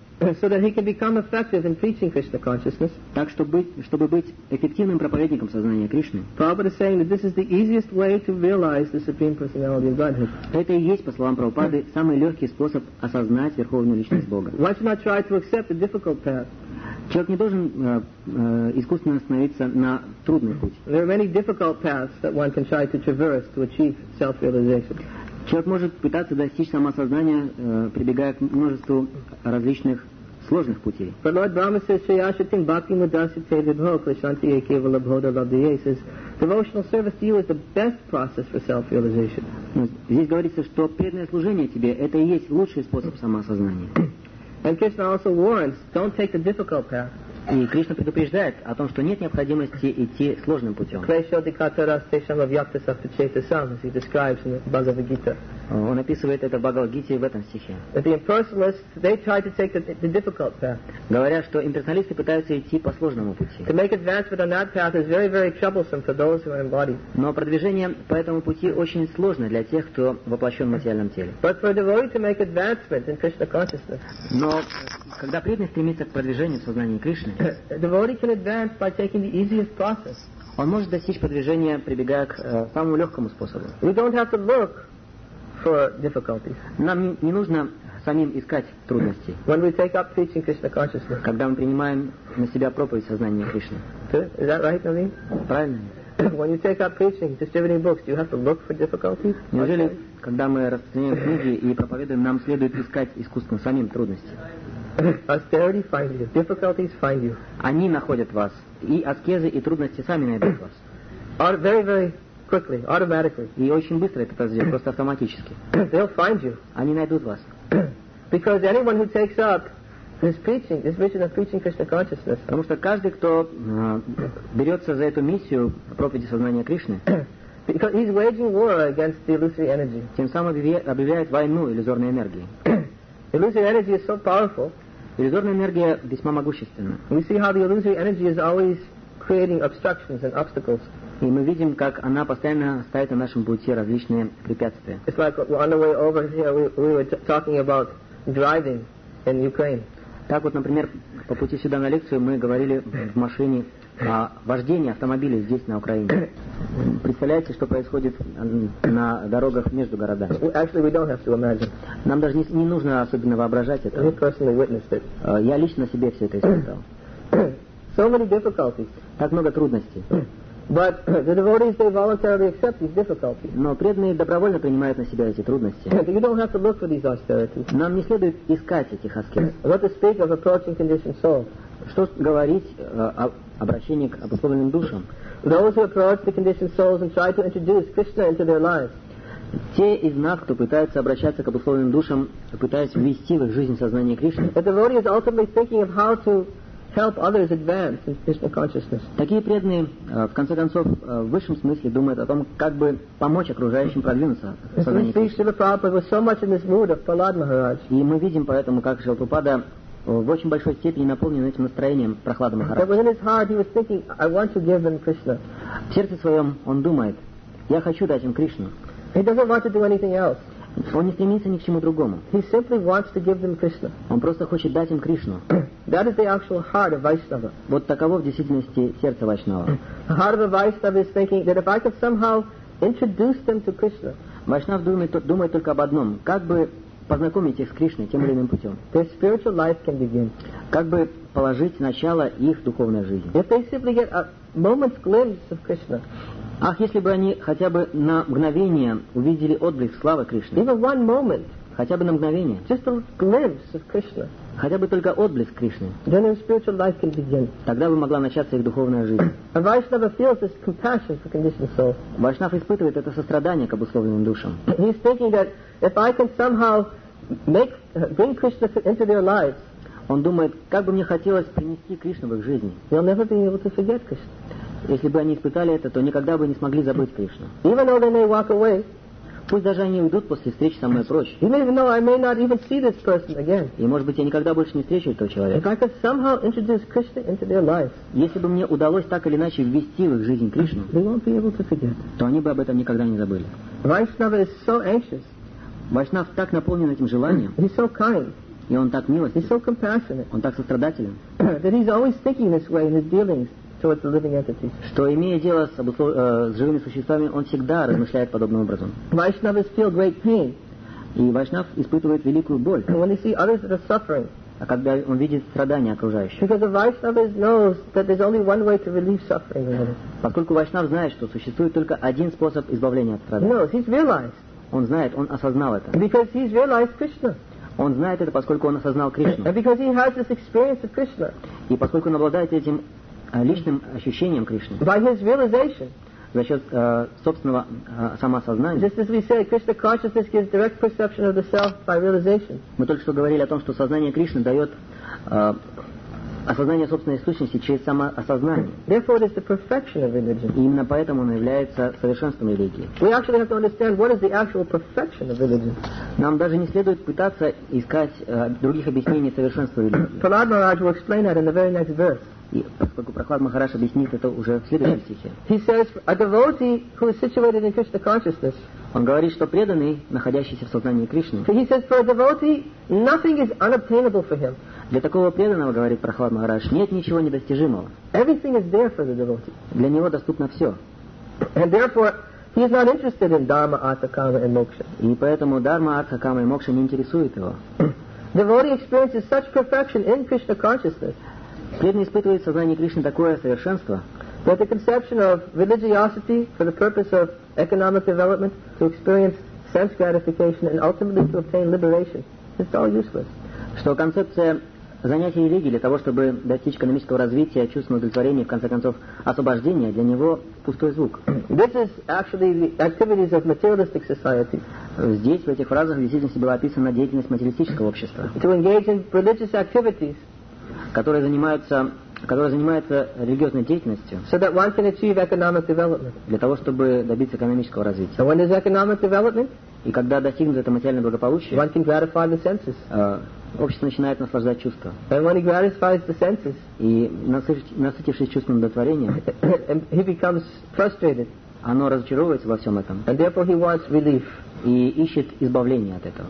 [SPEAKER 1] so that he can become effective in preaching Krishna consciousness,
[SPEAKER 2] так, чтобы быть, чтобы быть эффективным проповедником сознания Кришны,
[SPEAKER 1] Prabhupada is saying that this is the easiest way to realize the Supreme Personality of Godhead.
[SPEAKER 2] это и есть, по словам Прабхупады, самый легкий способ осознать Верховную Личность Бога.
[SPEAKER 1] One should not try to accept the difficult path.
[SPEAKER 2] Человек не должен э, э, искусственно остановиться на трудный путь.
[SPEAKER 1] There are many difficult paths that one can try to traverse to achieve self-realization.
[SPEAKER 2] Человек может пытаться достичь самоосознания, э, прибегая к множеству различных сложных путей.
[SPEAKER 1] But Lord Brahma says, Shayashatim Bhakti Mudasite Vibho Krishanti Ekeva Labhoda Labdiye says, devotional service to you is the best process for self-realization.
[SPEAKER 2] Но здесь говорится, что преданное служение тебе – это и есть лучший способ самоосознания.
[SPEAKER 1] And Krishna also warns, don't take the difficult path.
[SPEAKER 2] И Кришна предупреждает о том, что нет необходимости идти сложным путем.
[SPEAKER 1] Kleshodikataras Tesham Avyaktas Aptachetasam, as he describes in the Bhagavad Gita.
[SPEAKER 2] Он описывает это в Бхагавад-гите в этом стихе.
[SPEAKER 1] That the impersonalists, they try to take the, the difficult path.
[SPEAKER 2] Говоря, что имперсоналисты пытаются идти по сложному пути.
[SPEAKER 1] To make advancement on that path is very, very troublesome for those who are embodied.
[SPEAKER 2] Но продвижение по этому пути очень сложно для тех, кто воплощен в материальном теле.
[SPEAKER 1] But for a devotee to make advancement in Krishna consciousness,
[SPEAKER 2] Но когда преданный стремится к продвижению в сознании Кришны,
[SPEAKER 1] a devotee can advance by taking the easiest process.
[SPEAKER 2] он может достичь продвижения, прибегая к э, самому легкому способу.
[SPEAKER 1] We don't have to look for difficulties.
[SPEAKER 2] Нам не, не нужно самим искать трудностей,
[SPEAKER 1] When we take up preaching Krishna consciousness.
[SPEAKER 2] когда мы принимаем на себя проповедь сознания Кришны.
[SPEAKER 1] Is that right, Naveen?
[SPEAKER 2] Правильно?
[SPEAKER 1] When you take up preaching, distributing books, do you have to look for difficulties?
[SPEAKER 2] Неужели, когда мы распространяем книги и проповедуем, нам следует искать искусственно самим трудности?
[SPEAKER 1] Austerity finds you. Difficulties find you.
[SPEAKER 2] Они находят вас. И аскезы, и трудности сами найдут вас.
[SPEAKER 1] Auto- very, very quickly, automatically.
[SPEAKER 2] И очень быстро это произойдет, просто автоматически.
[SPEAKER 1] They'll find you.
[SPEAKER 2] Они найдут вас.
[SPEAKER 1] Because anyone who takes up this preaching, this vision of preaching Krishna consciousness,
[SPEAKER 2] Потому что каждый, кто э, берется за эту миссию проповеди сознания Кришны,
[SPEAKER 1] because he's waging war against the illusory energy.
[SPEAKER 2] тем самым объяве- объявляет войну иллюзорной энергии.
[SPEAKER 1] Illusory energy is so powerful.
[SPEAKER 2] Иллюзорная энергия весьма могущественна.
[SPEAKER 1] We see how the illusory energy is always creating obstructions and obstacles.
[SPEAKER 2] И мы видим, как она постоянно ставит на нашем пути различные препятствия.
[SPEAKER 1] It's like on the way over here, we, we were t- talking about driving in Ukraine.
[SPEAKER 2] Так вот, например, по пути сюда на лекцию мы говорили в машине о вождении автомобилей здесь, на Украине. Представляете, что происходит на дорогах между городами?
[SPEAKER 1] Actually, we don't have to imagine.
[SPEAKER 2] Нам даже не, не нужно особенно воображать это.
[SPEAKER 1] We personally witnessed it.
[SPEAKER 2] Я лично на себе все это испытал.
[SPEAKER 1] So many difficulties.
[SPEAKER 2] Так много трудностей.
[SPEAKER 1] But the devotees, they voluntarily accept these difficulties.
[SPEAKER 2] Но преданные добровольно принимают на себя эти трудности.
[SPEAKER 1] You don't have to look for these austerities.
[SPEAKER 2] Нам не следует искать этих аскез.
[SPEAKER 1] What to speak of approaching conditioned souls?
[SPEAKER 2] Что говорить о обращении к обусловленным душам?
[SPEAKER 1] Those who approach the conditioned souls and try to introduce Krishna into their lives.
[SPEAKER 2] Те из нас, кто пытается обращаться к обусловленным душам, пытаясь ввести в их жизнь сознание Кришны.
[SPEAKER 1] The devotee is ultimately thinking of how to help others advance in Krishna consciousness.
[SPEAKER 2] Такие преданные, в конце концов, в высшем смысле думают о том, как бы помочь окружающим продвинуться в сознании Кришны. И мы видим поэтому, как Шрила Прабхупада в очень большой степени наполнен этим настроением Прохлады Махараджа. В сердце своем он думает: я хочу дать им Кришну. Он не стремится ни к чему другому.
[SPEAKER 1] He simply wants to give them Krishna.
[SPEAKER 2] Он просто хочет дать им Кришну.
[SPEAKER 1] That is the actual heart of Vaishnava.
[SPEAKER 2] Вот таково в действительности сердце Вайшнава.
[SPEAKER 1] The heart of a Vaishnava is thinking that if I could somehow introduce them to Krishna.
[SPEAKER 2] Вайшнав думает, думает только об одном: как бы познакомить их с Кришной тем или иным путем.
[SPEAKER 1] Their spiritual life can begin.
[SPEAKER 2] Как бы положить начало их духовной жизни.
[SPEAKER 1] If they simply get a moment's glimpse of Krishna.
[SPEAKER 2] Ах, если бы они хотя бы на мгновение увидели отблеск славы Кришны.
[SPEAKER 1] Even one moment.
[SPEAKER 2] Хотя бы на мгновение.
[SPEAKER 1] Just a glimpse of Krishna.
[SPEAKER 2] Хотя бы только отблеск Кришны.
[SPEAKER 1] Then their spiritual life can begin.
[SPEAKER 2] Тогда бы могла начаться их духовная жизнь.
[SPEAKER 1] A Vaishnava feels this compassion for conditioned souls.
[SPEAKER 2] Вайшнав испытывает это сострадание к обусловленным душам.
[SPEAKER 1] He's thinking that if I can somehow make bring Krishna into their lives.
[SPEAKER 2] Он думает, как бы мне хотелось принести Кришну в их жизнь.
[SPEAKER 1] They'll never be able to forget Krishna.
[SPEAKER 2] Если бы они испытали это, то никогда бы не смогли забыть Кришну.
[SPEAKER 1] Even though they may walk away,
[SPEAKER 2] пусть даже они уйдут после встречи со мной прочь.
[SPEAKER 1] You may even know I may not even see this person again.
[SPEAKER 2] И может быть я никогда больше не встречу этого человека.
[SPEAKER 1] If I could somehow introduce Krishna into their lives,
[SPEAKER 2] если бы мне удалось так или иначе ввести в их жизнь Кришну,
[SPEAKER 1] they won't be able to forget.
[SPEAKER 2] То они бы об этом никогда не забыли.
[SPEAKER 1] Vaishnava is so anxious.
[SPEAKER 2] Вайшнав так наполнен этим желанием.
[SPEAKER 1] He's so kind.
[SPEAKER 2] И он так милостив.
[SPEAKER 1] He's so compassionate.
[SPEAKER 2] Он так сострадателен.
[SPEAKER 1] That he's always thinking this way in his dealings towards the living entities.
[SPEAKER 2] Что, имея дело с, обуслов... э, с живыми существами, он всегда размышляет подобным образом.
[SPEAKER 1] Vaishnavas feel great pain.
[SPEAKER 2] И Вайшнав испытывает великую боль.
[SPEAKER 1] When they see others that are suffering.
[SPEAKER 2] А когда он видит страдания окружающих.
[SPEAKER 1] Because the Vaishnava knows that there's only one way to relieve suffering.
[SPEAKER 2] Поскольку Вайшнав знает, что существует только один способ избавления от страданий.
[SPEAKER 1] No, he's realized.
[SPEAKER 2] Он знает, он осознал это.
[SPEAKER 1] Because he's realized Krishna.
[SPEAKER 2] Он знает это, поскольку он осознал Кришну.
[SPEAKER 1] And because he has this experience of Krishna.
[SPEAKER 2] И поскольку он обладает этим личным ощущением Кришны.
[SPEAKER 1] By his realization.
[SPEAKER 2] За счет э, собственного э, самоосознания.
[SPEAKER 1] Just as we said, Krishna consciousness gives direct perception of the self by realization.
[SPEAKER 2] Мы только что говорили о том, что сознание Кришны дает э, осознание собственной сущности через самоосознание.
[SPEAKER 1] Therefore, it is the perfection of religion.
[SPEAKER 2] И именно поэтому он является совершенством религии.
[SPEAKER 1] We actually have to understand what is the actual perfection of religion.
[SPEAKER 2] Нам даже не следует пытаться искать э, других объяснений совершенства религии.
[SPEAKER 1] Prahlad Maharaj will explain that in the very next verse.
[SPEAKER 2] И поскольку Прохлад Махарадж объяснит это уже в следующем стихе.
[SPEAKER 1] He says, a devotee who is situated in Krishna consciousness.
[SPEAKER 2] Он говорит, что преданный, находящийся в сознании Кришны.
[SPEAKER 1] He says, for a devotee, nothing is unobtainable for him.
[SPEAKER 2] Для такого преданного, говорит Прохлад Махарадж, нет ничего недостижимого.
[SPEAKER 1] Everything is there for the devotee.
[SPEAKER 2] Для него доступно все.
[SPEAKER 1] And therefore, he is not interested in dharma, artha, kama, and moksha.
[SPEAKER 2] И поэтому дharma, артха, кама и мокша не интересует его.
[SPEAKER 1] Devotee experiences such perfection in Krishna consciousness.
[SPEAKER 2] Преданный испытывает в сознании Кришны такое совершенство,
[SPEAKER 1] that the conception of religiosity for the purpose of economic development, to experience sense gratification, and ultimately to obtain liberation, is all useless.
[SPEAKER 2] Что концепция занятия религией для того, чтобы достичь экономического развития, чувственного удовлетворения, в конце концов, освобождения, для него пустой звук.
[SPEAKER 1] This is actually the activities of materialistic society.
[SPEAKER 2] Здесь, в этих фразах, в действительности была описана деятельность материалистического общества.
[SPEAKER 1] To engage in religious activities,
[SPEAKER 2] которые занимаются, которые занимаются религиозной деятельностью,
[SPEAKER 1] so that one can achieve economic development.
[SPEAKER 2] Для того, чтобы добиться экономического развития.
[SPEAKER 1] And when there's economic development,
[SPEAKER 2] И когда достигнут это материальное благополучие,
[SPEAKER 1] one can gratify the senses.
[SPEAKER 2] э, общество начинает наслаждать чувства.
[SPEAKER 1] And when he gratifies the senses,
[SPEAKER 2] И насыщ- насытившись чувством удовлетворения,
[SPEAKER 1] he becomes frustrated.
[SPEAKER 2] оно разочаровывается во всем этом
[SPEAKER 1] And therefore he wants relief.
[SPEAKER 2] и ищет избавления от этого.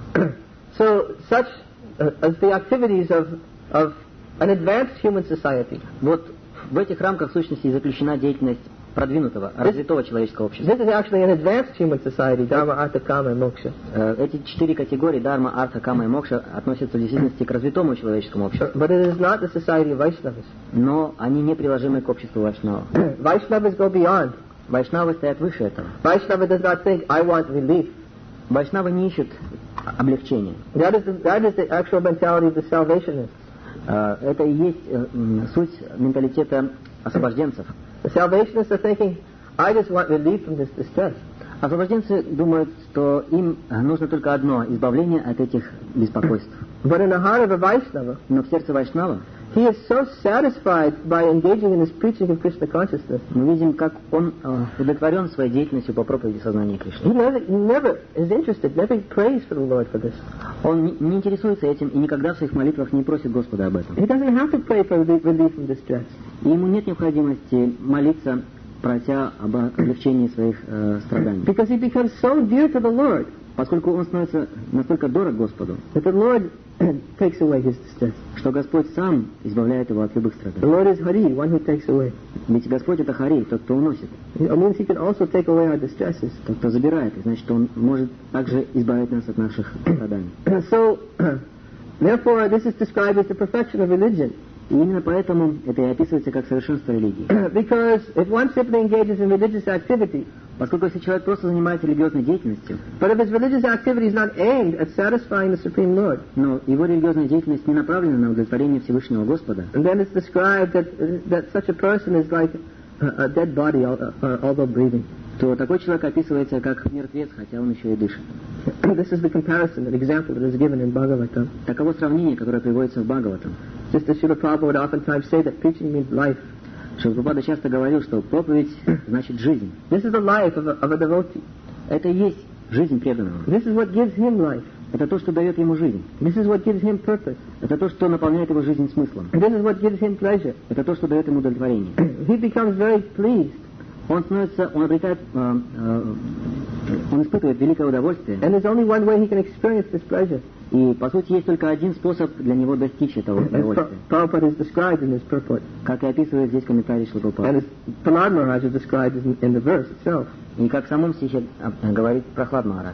[SPEAKER 1] So such uh, as the activities of, of an advanced human society.
[SPEAKER 2] Вот в этих рамках в сущности и заключена деятельность продвинутого, развитого человеческого общества.
[SPEAKER 1] This is actually an advanced human society, Dharma, Artha, Kama, and Moksha.
[SPEAKER 2] Э, Эти четыре категории дарма, арта, кама и мокша относятся в действительности к развитому человеческому обществу.
[SPEAKER 1] But it is not the society of Vaishnavas.
[SPEAKER 2] Но они не приложимы к обществу вайшнава.
[SPEAKER 1] Vaishnavas go beyond.
[SPEAKER 2] Вайшнавы стоят выше этого.
[SPEAKER 1] Vaishnava does not think, I want relief.
[SPEAKER 2] Вайшнавы не ищут облегчения.
[SPEAKER 1] That is the, that is the actual mentality of the Salvationists.
[SPEAKER 2] Э, Это и есть э, м, суть менталитета освобожденцев.
[SPEAKER 1] The Salvationists are thinking, I just want relief from this distress.
[SPEAKER 2] Освобожденцы думают, что им нужно только одно – избавление от этих беспокойств.
[SPEAKER 1] But in the heart of a Vaishnava,
[SPEAKER 2] Но в сердце вайшнава
[SPEAKER 1] he is so satisfied by engaging in this preaching of Krishna consciousness.
[SPEAKER 2] мы видим, как он э, удовлетворен своей деятельностью по проповеди сознания Кришны.
[SPEAKER 1] He never, he never is interested, never prays for the Lord for this.
[SPEAKER 2] Он не, не интересуется этим и никогда в своих молитвах не просит Господа об этом.
[SPEAKER 1] He doesn't have to pray for relief relief from distress.
[SPEAKER 2] И ему нет необходимости молиться, прося об облегчении своих э, страданий.
[SPEAKER 1] Because he becomes so dear to the Lord
[SPEAKER 2] Поскольку он становится настолько дорог Господу,
[SPEAKER 1] that the Lord takes away his distress.
[SPEAKER 2] что Господь сам избавляет его от любых
[SPEAKER 1] The
[SPEAKER 2] страданий.
[SPEAKER 1] Lord is Hari, one who takes away.
[SPEAKER 2] Ведь Господь это Хари, тот, кто уносит,
[SPEAKER 1] It means he can also take away our distresses.
[SPEAKER 2] тот, кто забирает, и значит, он может также избавить нас от наших страданий.
[SPEAKER 1] So, therefore, this is described as the perfection of religion.
[SPEAKER 2] И именно поэтому это и описывается как совершенство религии.
[SPEAKER 1] Because if one simply engages in religious activity,
[SPEAKER 2] Поскольку если человек просто занимается религиозной деятельностью,
[SPEAKER 1] but if his religious activity is not aimed at satisfying the Supreme Lord,
[SPEAKER 2] но его религиозная деятельность не направлена на удовлетворение Всевышнего Господа,
[SPEAKER 1] and then it's described that, that such a person is like a, a dead body, al- uh, although breathing.
[SPEAKER 2] то такой человек описывается как мертвец, хотя он еще и дышит.
[SPEAKER 1] This is the comparison, an example that is given in Bhagavatam.
[SPEAKER 2] Таково сравнение, которое приводится в Бхагаватам.
[SPEAKER 1] Just as Srila Prabhupada would oftentimes say that preaching means life.
[SPEAKER 2] Шрила часто говорил, что проповедь значит жизнь.
[SPEAKER 1] This is the life of a, of a devotee.
[SPEAKER 2] Это и есть жизнь преданного.
[SPEAKER 1] This is what gives him life.
[SPEAKER 2] Это то, что дает ему жизнь.
[SPEAKER 1] This is what gives him purpose.
[SPEAKER 2] Это то, что наполняет его жизнь смыслом.
[SPEAKER 1] And this is what gives him pleasure.
[SPEAKER 2] Это то, что дает ему удовлетворение.
[SPEAKER 1] He becomes very pleased.
[SPEAKER 2] Он становится, он обретает, э, э, он испытывает великое удовольствие.
[SPEAKER 1] And there's only one way he can experience this pleasure.
[SPEAKER 2] И, по сути, есть только один способ для него достичь этого
[SPEAKER 1] As
[SPEAKER 2] удовольствия.
[SPEAKER 1] Prabhupada is described in his purport.
[SPEAKER 2] Как и описывает здесь комментарий Шрила
[SPEAKER 1] And
[SPEAKER 2] Прабхупады.
[SPEAKER 1] as Prahlad Maharaj is described in, in the verse itself.
[SPEAKER 2] И как в самом стихе э, говорит Прохлад Махарадж.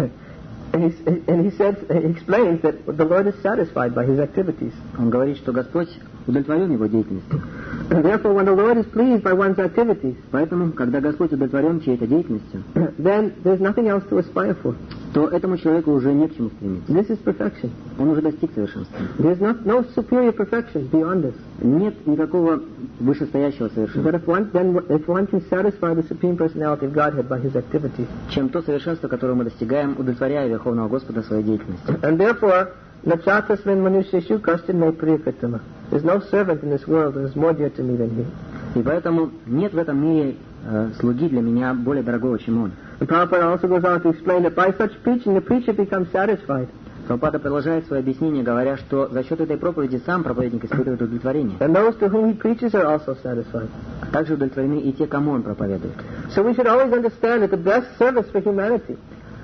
[SPEAKER 1] And he, and he says, he explains that the Lord is satisfied by his activities.
[SPEAKER 2] Он говорит, что Господь удовлетворен его деятельностью.
[SPEAKER 1] And therefore, when the Lord is pleased by one's activities,
[SPEAKER 2] Поэтому, когда Господь удовлетворен чьей-то деятельностью,
[SPEAKER 1] then there's nothing else to aspire for.
[SPEAKER 2] то этому человеку уже не к чему стремиться.
[SPEAKER 1] This is perfection.
[SPEAKER 2] Он уже достиг совершенства.
[SPEAKER 1] There's not, no superior perfection beyond this.
[SPEAKER 2] Нет никакого вышестоящего
[SPEAKER 1] But
[SPEAKER 2] совершенства,
[SPEAKER 1] if one, then, if one can satisfy the Supreme Personality of Godhead by his activities,
[SPEAKER 2] чем то совершенство, которое мы достигаем, удовлетворяя Верховного Господа своей деятельностью.
[SPEAKER 1] and therefore, Nachatasmin Manusheshu Kastin Me Priyakatama. There's no servant in this world that is more dear to me than he.
[SPEAKER 2] И поэтому нет в этом мире э, слуги для меня более дорогого, чем он.
[SPEAKER 1] And Prabhupada also goes on to explain that by such preaching, the preacher becomes satisfied.
[SPEAKER 2] Прабхупада продолжает свое объяснение, говоря, что за счет этой проповеди сам проповедник испытывает удовлетворение.
[SPEAKER 1] And those to whom he preaches are also satisfied.
[SPEAKER 2] А также удовлетворены и те, кому он проповедует.
[SPEAKER 1] So we should always understand that the best service for humanity,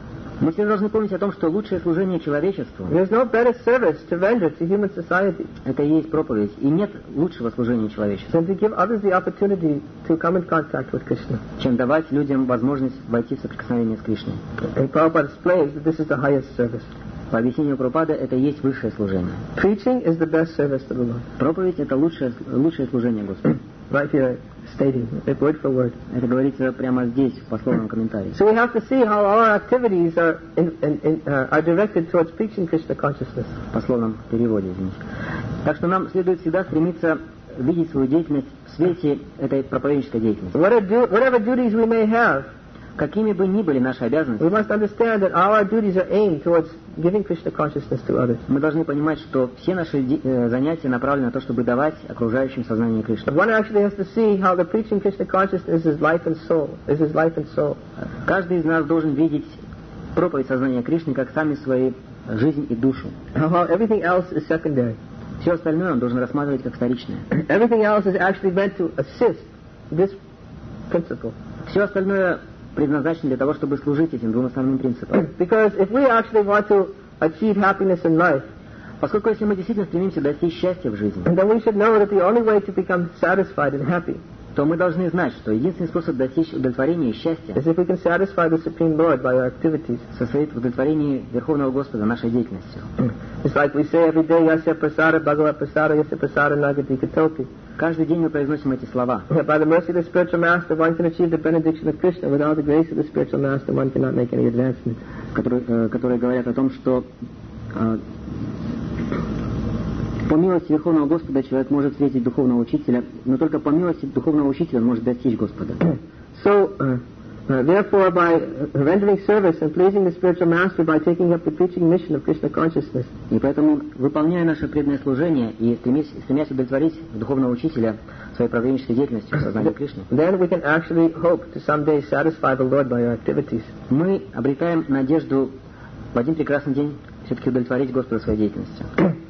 [SPEAKER 2] Мы все должны помнить о том, что лучшее служение человечеству
[SPEAKER 1] there's no better service to render to human society
[SPEAKER 2] – это и есть проповедь, и нет лучшего служения человечеству,
[SPEAKER 1] than to give others the opportunity to come in contact with Krishna.
[SPEAKER 2] чем давать людям возможность войти в соприкосновение с Кришной.
[SPEAKER 1] And Prabhupada explains that this is the highest service.
[SPEAKER 2] По объяснению Прабхупады, это и есть высшее служение.
[SPEAKER 1] Preaching is the best service to the Lord.
[SPEAKER 2] Проповедь – это лучшее, лучшее служение Господу.
[SPEAKER 1] Right here, stating it word for word.
[SPEAKER 2] Это говорится прямо здесь, в пословном комментарии.
[SPEAKER 1] So we have to see how our activities are in, in, in, uh, are directed towards preaching Krishna consciousness.
[SPEAKER 2] В пословном переводе, извините. Так что нам следует всегда стремиться видеть свою деятельность в свете этой проповеднической деятельности.
[SPEAKER 1] Whatever, du- whatever duties we may have,
[SPEAKER 2] Какими бы ни были наши обязанности,
[SPEAKER 1] we must understand that all our duties are aimed towards giving Krishna consciousness to others.
[SPEAKER 2] мы должны понимать, что все наши де- э, занятия направлены на то, чтобы давать окружающим сознание Кришны.
[SPEAKER 1] But one actually has to see how the preaching Krishna consciousness is his life and soul, is his life and soul.
[SPEAKER 2] Каждый из нас должен видеть проповедь сознания Кришны как сами свои жизнь и душу.
[SPEAKER 1] While everything else is secondary.
[SPEAKER 2] Все остальное он должен рассматривать как вторичное.
[SPEAKER 1] Everything else is actually meant to assist this principle.
[SPEAKER 2] Все остальное предназначено для того, чтобы служить этим двум основным принципам.
[SPEAKER 1] Because if we actually want to achieve happiness in life,
[SPEAKER 2] поскольку если мы действительно стремимся достичь счастья в жизни,
[SPEAKER 1] then we should know that the only way to become satisfied and happy,
[SPEAKER 2] то мы должны знать, что единственный способ достичь удовлетворения и счастья
[SPEAKER 1] is if we can satisfy the Supreme Lord by our activities.
[SPEAKER 2] состоит в удовлетворении Верховного Господа нашей деятельностью.
[SPEAKER 1] It's like we say every day, Yasya Prasada, Bhagavat Prasada, Yasya Prasada, Nagati Katopi.
[SPEAKER 2] Каждый день мы произносим эти слова.
[SPEAKER 1] By the mercy of the spiritual master, one can achieve the benediction of Krishna. Without the grace of the spiritual master, one cannot make any advancement.
[SPEAKER 2] Которые, э, которые говорят о том, что э, по милости Верховного Господа человек может встретить духовного учителя, но только по милости духовного учителя он может достичь Господа.
[SPEAKER 1] So, uh, uh, therefore, by rendering service and pleasing the spiritual master, by taking up the preaching mission of Krishna consciousness,
[SPEAKER 2] и поэтому, выполняя наше преданное служение и стремясь, стремясь удовлетворить духовного учителя своей праведнической деятельностью в сознании Кришны,
[SPEAKER 1] then we can actually hope to someday satisfy the Lord by our activities.
[SPEAKER 2] Мы обретаем надежду в один прекрасный день все-таки удовлетворить Господа своей деятельностью.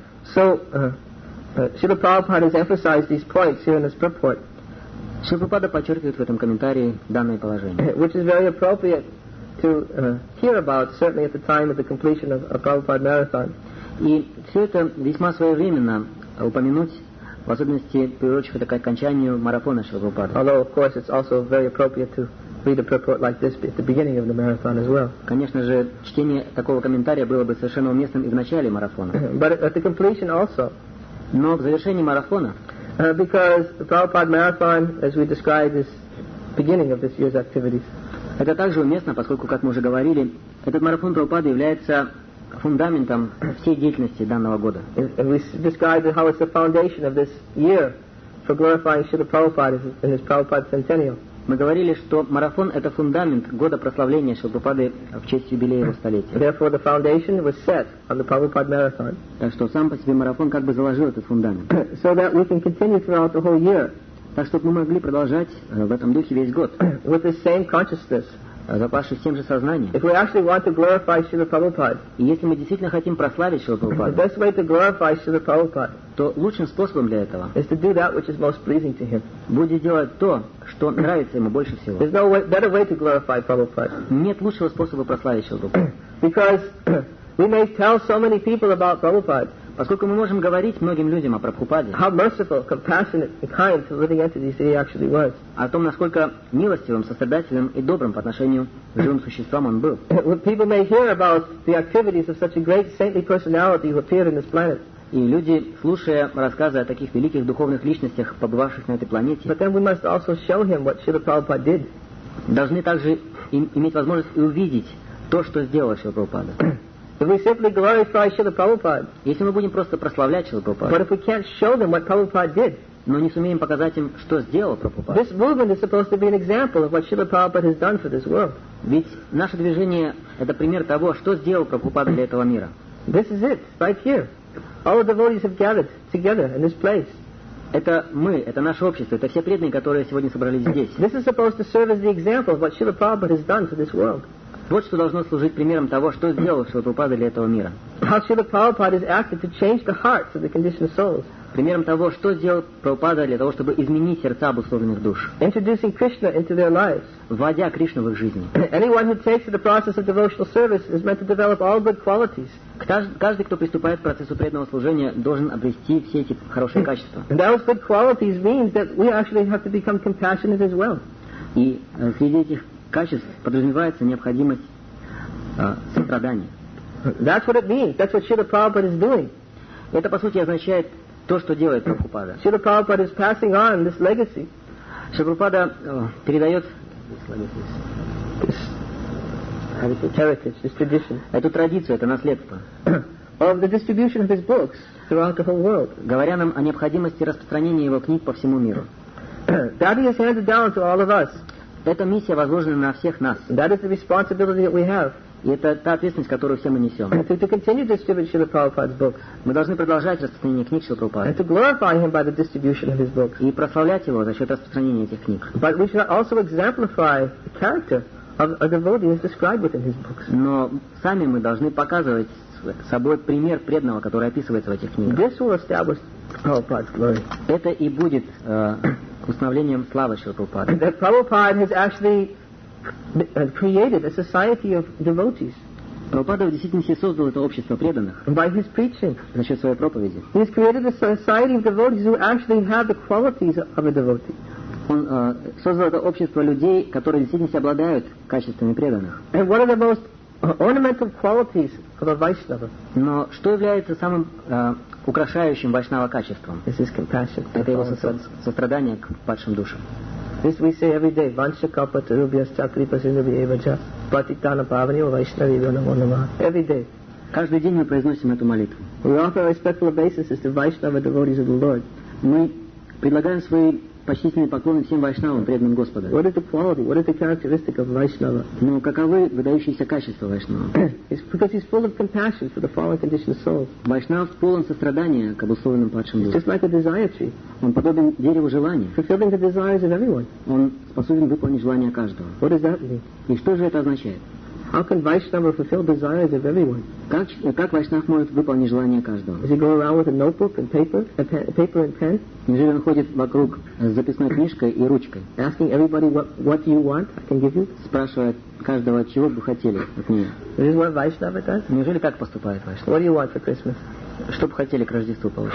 [SPEAKER 1] So, uh, uh, Srila Prabhupada has emphasized these points here in this purport,
[SPEAKER 2] Шрила Прабхупада подчеркивает в этом комментарии данное положение,
[SPEAKER 1] which is very appropriate to uh, hear about, certainly at the time of the completion of a Prabhupada marathon.
[SPEAKER 2] И все это весьма своевременно упомянуть, в особенности приурочив это к окончанию марафона Шрила Прабхупады.
[SPEAKER 1] Although, of course, it's also very appropriate to read a purport like this at the beginning of the marathon as well.
[SPEAKER 2] Конечно же, чтение такого комментария было бы совершенно уместным и в начале марафона.
[SPEAKER 1] But at the completion also,
[SPEAKER 2] Но в завершении марафона,
[SPEAKER 1] uh, because the Prabhupada marathon, as we described, is the beginning of this year's activities.
[SPEAKER 2] это также уместно, поскольку, как мы уже говорили, этот марафон Прабхупады является фундаментом всей деятельности данного года.
[SPEAKER 1] And we described how it's the foundation of this year for glorifying Srila Prabhupada in his Prabhupada centennial.
[SPEAKER 2] Мы говорили, что марафон — это фундамент года прославления Шрилы Прабхупады в честь юбилея его столетия.
[SPEAKER 1] Therefore, the foundation was set on the Prabhupada marathon,
[SPEAKER 2] Так что сам по себе марафон как бы заложил этот фундамент.
[SPEAKER 1] so that we can continue throughout the whole year
[SPEAKER 2] Так, чтобы мы могли продолжать э, в этом духе весь год,
[SPEAKER 1] with the same consciousness.
[SPEAKER 2] э, запавшись тем же сознанием.
[SPEAKER 1] If we actually want to glorify Srila Prabhupada,
[SPEAKER 2] И если мы действительно хотим прославить Шрилу
[SPEAKER 1] the
[SPEAKER 2] Прабхупаду,
[SPEAKER 1] best way to glorify Srila Prabhupada
[SPEAKER 2] то лучшим способом для этого
[SPEAKER 1] is to do that which is most pleasing to him.
[SPEAKER 2] будет делать то, что нравится ему больше всего.
[SPEAKER 1] There's no way, better way to glorify Prabhupada.
[SPEAKER 2] Нет лучшего способа прославить Шрилу Прабхупаду.
[SPEAKER 1] Because we may tell so many people about Prabhupada,
[SPEAKER 2] Поскольку мы можем говорить многим людям о Прабхупаде,
[SPEAKER 1] how merciful, compassionate, and kind to living entities he actually was.
[SPEAKER 2] о том, насколько милостивым, сострадательным и добрым по отношению к живым существам он был.
[SPEAKER 1] People may hear about the activities of such a great saintly personality who appeared on this planet.
[SPEAKER 2] И люди, слушая рассказы о таких великих духовных личностях, побывавших на этой планете,
[SPEAKER 1] But then we must also show him what Srila Prabhupada did.
[SPEAKER 2] должны также им, иметь возможность и увидеть то, что сделал Шрила Прабхупада.
[SPEAKER 1] If we simply glorify Srila Prabhupada,
[SPEAKER 2] Если мы будем просто прославлять Шрилу
[SPEAKER 1] but
[SPEAKER 2] Прабхупаду,
[SPEAKER 1] if we can't show them what Prabhupada did,
[SPEAKER 2] но не сумеем показать им, что сделал Прабхупада,
[SPEAKER 1] this movement is supposed to be an example of what Srila Prabhupada has done for this world.
[SPEAKER 2] ведь наше движение — это пример того, что сделал Прабхупада для этого мира.
[SPEAKER 1] This is it, right here. All the devotees have gathered together in this place.
[SPEAKER 2] Это мы, это наше общество, это все преданные, которые сегодня собрались здесь.
[SPEAKER 1] This is supposed to serve as the example of what Srila Prabhupada has done for this world.
[SPEAKER 2] Вот что должно служить примером того, что сделал Шрила Прабхупада для этого мира.
[SPEAKER 1] How Srila Prabhupada has acted to change the hearts of the conditioned souls,
[SPEAKER 2] Примером того, что сделал Прабхупада для того, чтобы изменить сердца обусловленных душ,
[SPEAKER 1] introducing Krishna into their lives.
[SPEAKER 2] вводя Кришну в их жизни.
[SPEAKER 1] Anyone who takes to the process of devotional service is meant to develop all good qualities.
[SPEAKER 2] Каждый, каждый, кто приступает к процессу преданного служения, должен обрести все эти хорошие качества.
[SPEAKER 1] And those good qualities means that we actually have to become compassionate as well.
[SPEAKER 2] И э, среди этих качеств подразумевается необходимость э, сострадания.
[SPEAKER 1] That's what it means. That's what Srila Prabhupada is doing.
[SPEAKER 2] Это, по сути, означает то, что делает Прабхупада.
[SPEAKER 1] Srila Prabhupada is passing on this legacy,
[SPEAKER 2] Шрила Прабхупада э, передает
[SPEAKER 1] this heritage, this tradition,
[SPEAKER 2] эту традицию, это наследство,
[SPEAKER 1] of the distribution of his books throughout the whole world.
[SPEAKER 2] говоря нам о необходимости распространения его книг по всему миру.
[SPEAKER 1] That he has handed down to all of us.
[SPEAKER 2] Эта миссия возложена на всех нас.
[SPEAKER 1] That is the responsibility that we have.
[SPEAKER 2] И это та ответственность, которую все мы несем.
[SPEAKER 1] To, to continue to distribute Srila Prabhupada's books.
[SPEAKER 2] Мы должны продолжать распространение книг Шрилы
[SPEAKER 1] And
[SPEAKER 2] Прабхупады
[SPEAKER 1] to glorify him by the distribution of his books.
[SPEAKER 2] и прославлять его за счет распространения этих книг.
[SPEAKER 1] But we should also exemplify the character of a devotee is described within his books.
[SPEAKER 2] Но сами мы должны показывать собой пример преданного, который описывается в этих книгах.
[SPEAKER 1] This will establish Prabhupada's glory.
[SPEAKER 2] Это и будет э, установлением славы Шрила Прабхупады.
[SPEAKER 1] That Prabhupada has actually created a society of devotees.
[SPEAKER 2] Прабхупада в действительности создал это общество преданных
[SPEAKER 1] By his preaching.
[SPEAKER 2] за счет своей проповеди.
[SPEAKER 1] He has created a society of devotees who actually have the qualities of a devotee.
[SPEAKER 2] Он э, создал это общество людей, которые в действительности обладают качествами преданных.
[SPEAKER 1] And one of the most ornamental qualities of a Vaishnava
[SPEAKER 2] Но что является самым э, украшающим вайшнава качеством?
[SPEAKER 1] is his compassion.
[SPEAKER 2] Это его со- сострадание к падшим душам.
[SPEAKER 1] This we say every day. Vansha kalpa tarubhyas chakri pasinubhyevacha patitana pavaniyo vaishnavibhyo namo namaha. Every day.
[SPEAKER 2] Каждый день мы произносим эту молитву.
[SPEAKER 1] We offer respectful obeisances to Vaishnava devotees of the Lord.
[SPEAKER 2] Мы предлагаем свои почтительные поклоны всем вайшнавам, преданным Господа.
[SPEAKER 1] What is the quality? What is the characteristic of Vaishnava?
[SPEAKER 2] Но каковы выдающиеся качества вайшнава?
[SPEAKER 1] It's because he's full of compassion for the fallen conditioned souls.
[SPEAKER 2] Вайшнав полон сострадания к обусловленным падшим
[SPEAKER 1] It's
[SPEAKER 2] душам.
[SPEAKER 1] just like a desire tree,
[SPEAKER 2] Он подобен дереву желаний.
[SPEAKER 1] fulfilling the desires of everyone.
[SPEAKER 2] Он способен выполнить желания каждого.
[SPEAKER 1] What does that mean?
[SPEAKER 2] И что же это означает?
[SPEAKER 1] How can Vaishnava fulfill desires of everyone?
[SPEAKER 2] Как, как вайшнав может выполнить желания каждого?
[SPEAKER 1] Does he go around with a notebook and paper, a pen, paper and pen,
[SPEAKER 2] Неужели он ходит вокруг с записной книжкой и ручкой,
[SPEAKER 1] asking everybody what what do you want? I can give you.
[SPEAKER 2] спрашивая каждого, чего бы вы хотели от меня?
[SPEAKER 1] This is what Vaishnava does.
[SPEAKER 2] Неужели так поступает вайшнав?
[SPEAKER 1] What do you want for Christmas?
[SPEAKER 2] Что бы хотели к Рождеству получить?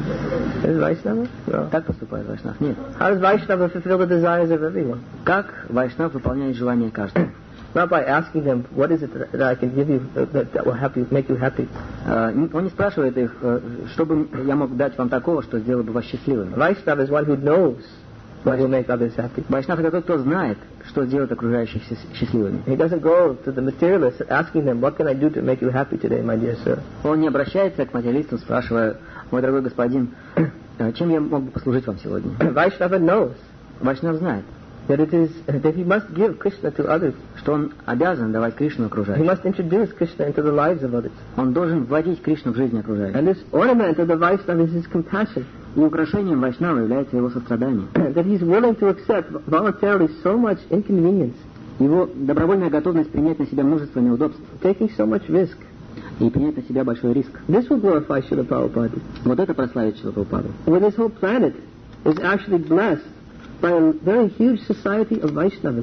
[SPEAKER 1] This is Vaishnava? No.
[SPEAKER 2] Так поступает вайшнав? Нет.
[SPEAKER 1] How does Vaishnava fulfill the desires of everyone?
[SPEAKER 2] Как вайшнав выполняет желания каждого?
[SPEAKER 1] Not by asking them, what is it that, that I can give you that, that, that will happy, make you happy.
[SPEAKER 2] А, Он не спрашивает их, э, что бы я мог дать вам такого, что сделало бы вас счастливым.
[SPEAKER 1] Vaishnava is one who knows what will make others happy.
[SPEAKER 2] Вайшнав — это тот, кто знает, что сделает окружающих счаст- счастливыми.
[SPEAKER 1] He doesn't go to the materialists asking them, what can I do to make you happy today, my dear sir?
[SPEAKER 2] Он не обращается к материалистам, спрашивая: мой дорогой господин, э, чем я мог бы послужить вам сегодня?
[SPEAKER 1] Vaishnava knows
[SPEAKER 2] Вайшнав знает,
[SPEAKER 1] that it is that he must give Krishna to others.
[SPEAKER 2] что он обязан давать Кришну
[SPEAKER 1] He
[SPEAKER 2] окружающим.
[SPEAKER 1] must introduce Krishna into the lives of others.
[SPEAKER 2] Он должен вводить Кришну в жизнь окружающих.
[SPEAKER 1] And this ornament of the Vaishnava is his compassion.
[SPEAKER 2] И украшением вайшнава является его сострадание.
[SPEAKER 1] That he's willing to accept voluntarily so much inconvenience,
[SPEAKER 2] Его добровольная готовность принять на себя множество неудобств
[SPEAKER 1] taking so much risk.
[SPEAKER 2] и принять на себя большой риск.
[SPEAKER 1] This will glorify Srila Prabhupada.
[SPEAKER 2] Вот это прославит Шрилу Прабхупаду.
[SPEAKER 1] When this whole planet is actually blessed by a very huge society of Vaishnavas.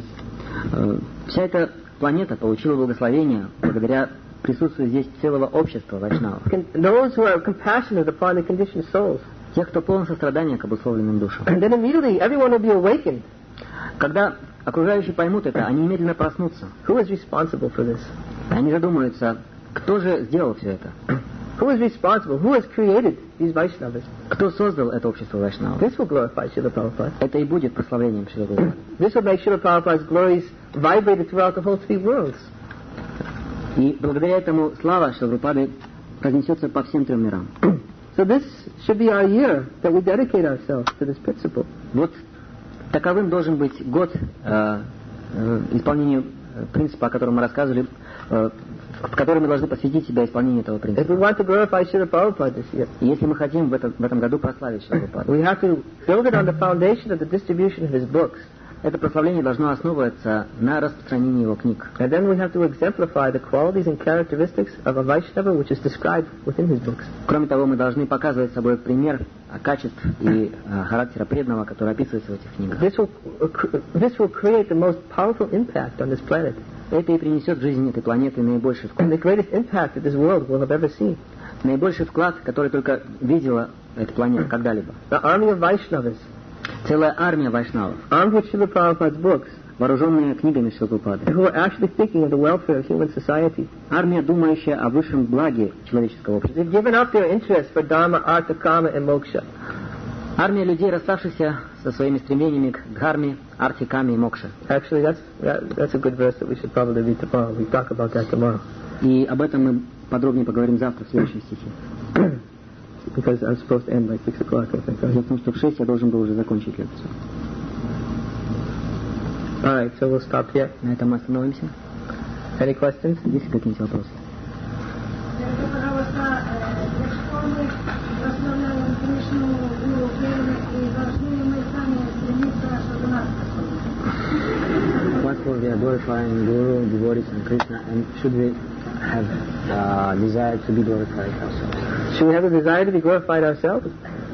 [SPEAKER 2] Э, Вся эта планета получила благословение благодаря присутствию здесь целого общества вайшнавов.
[SPEAKER 1] Con- Those who are compassionate upon the conditioned souls.
[SPEAKER 2] Тех, кто полон сострадания к обусловленным душам.
[SPEAKER 1] And then immediately everyone will be awakened.
[SPEAKER 2] Когда окружающие поймут это, они немедленно проснутся.
[SPEAKER 1] Who is responsible for this?
[SPEAKER 2] Они задумаются, кто же сделал все это?
[SPEAKER 1] Who is responsible? Who has created these Vaishnavas?
[SPEAKER 2] Кто создал это общество вайшнавов?
[SPEAKER 1] This will glorify Srila Prabhupada.
[SPEAKER 2] Это и будет прославлением Шрилы Прабхупады.
[SPEAKER 1] This will make Srila Prabhupada's glories vibrated throughout the whole three worlds.
[SPEAKER 2] И благодаря этому слава Шрилы Прабхупады разнесется по всем трем мирам.
[SPEAKER 1] So this should be our year that we dedicate ourselves to this principle.
[SPEAKER 2] Вот таковым должен быть год э, э, исполнению э, принципа, о котором мы рассказывали, э, в который мы должны посвятить себя исполнению этого
[SPEAKER 1] If
[SPEAKER 2] принципа.
[SPEAKER 1] we want to glorify Srila Prabhupada this year,
[SPEAKER 2] И если мы хотим в этом, в этом году прославить Шрилу Прабхупаду,
[SPEAKER 1] we have to build it on the foundation of the distribution of his books.
[SPEAKER 2] это прославление должно основываться на распространении его книг.
[SPEAKER 1] And then we have to exemplify the qualities and characteristics of a Vaishnava which is described within his books.
[SPEAKER 2] Кроме того, мы должны показывать собой пример качеств и э, характера преданного, который описывается в этих книгах.
[SPEAKER 1] This will, this will create the most powerful impact on this planet.
[SPEAKER 2] Это и принесет в жизнь этой планеты наибольший вклад.
[SPEAKER 1] And the greatest impact that this world will have ever seen.
[SPEAKER 2] Наибольший вклад, который только видела эта планета когда-либо.
[SPEAKER 1] The army of Vaishnavas,
[SPEAKER 2] Целая армия вайшнавов,
[SPEAKER 1] armed with Srila Prabhupada's books,
[SPEAKER 2] вооруженная книгами Шрилы Прабхупады.
[SPEAKER 1] who are actually thinking of the welfare of human society.
[SPEAKER 2] Армия, думающая о высшем благе человеческого общества.
[SPEAKER 1] They've given up their interest for Dharma, Artha, Kama, and Moksha.
[SPEAKER 2] Армия людей, расставшихся со своими стремлениями к дхарме, арте, каме и мокше.
[SPEAKER 1] Actually, that's that, that's a good verse that we should probably read tomorrow. We talk about that tomorrow.
[SPEAKER 2] И об этом мы подробнее поговорим завтра в следующем стихе.
[SPEAKER 1] Because I'm supposed to end by six o'clock, I think.
[SPEAKER 2] Дело в том, что в шесть я должен был уже закончить лекцию.
[SPEAKER 1] All right, so we'll stop here.
[SPEAKER 2] На этом мы остановимся.
[SPEAKER 1] Any questions?
[SPEAKER 2] Есть ли какие-нибудь вопросы?
[SPEAKER 3] Скажите, пожалуйста, якщо ми прославляємо Кришну у Україні, і должны ли ми сами стремиться, щоб до нас приходили?
[SPEAKER 2] У вас слово are glorifying Guru, devotees, and Krishna, and should we have uh, desire to be glorified ourselves?
[SPEAKER 1] Should we have a desire to be glorified ourselves?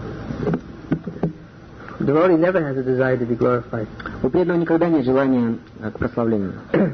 [SPEAKER 1] The devotee never has a desire to be glorified.
[SPEAKER 2] У преданного никогда нет желания к прославлению.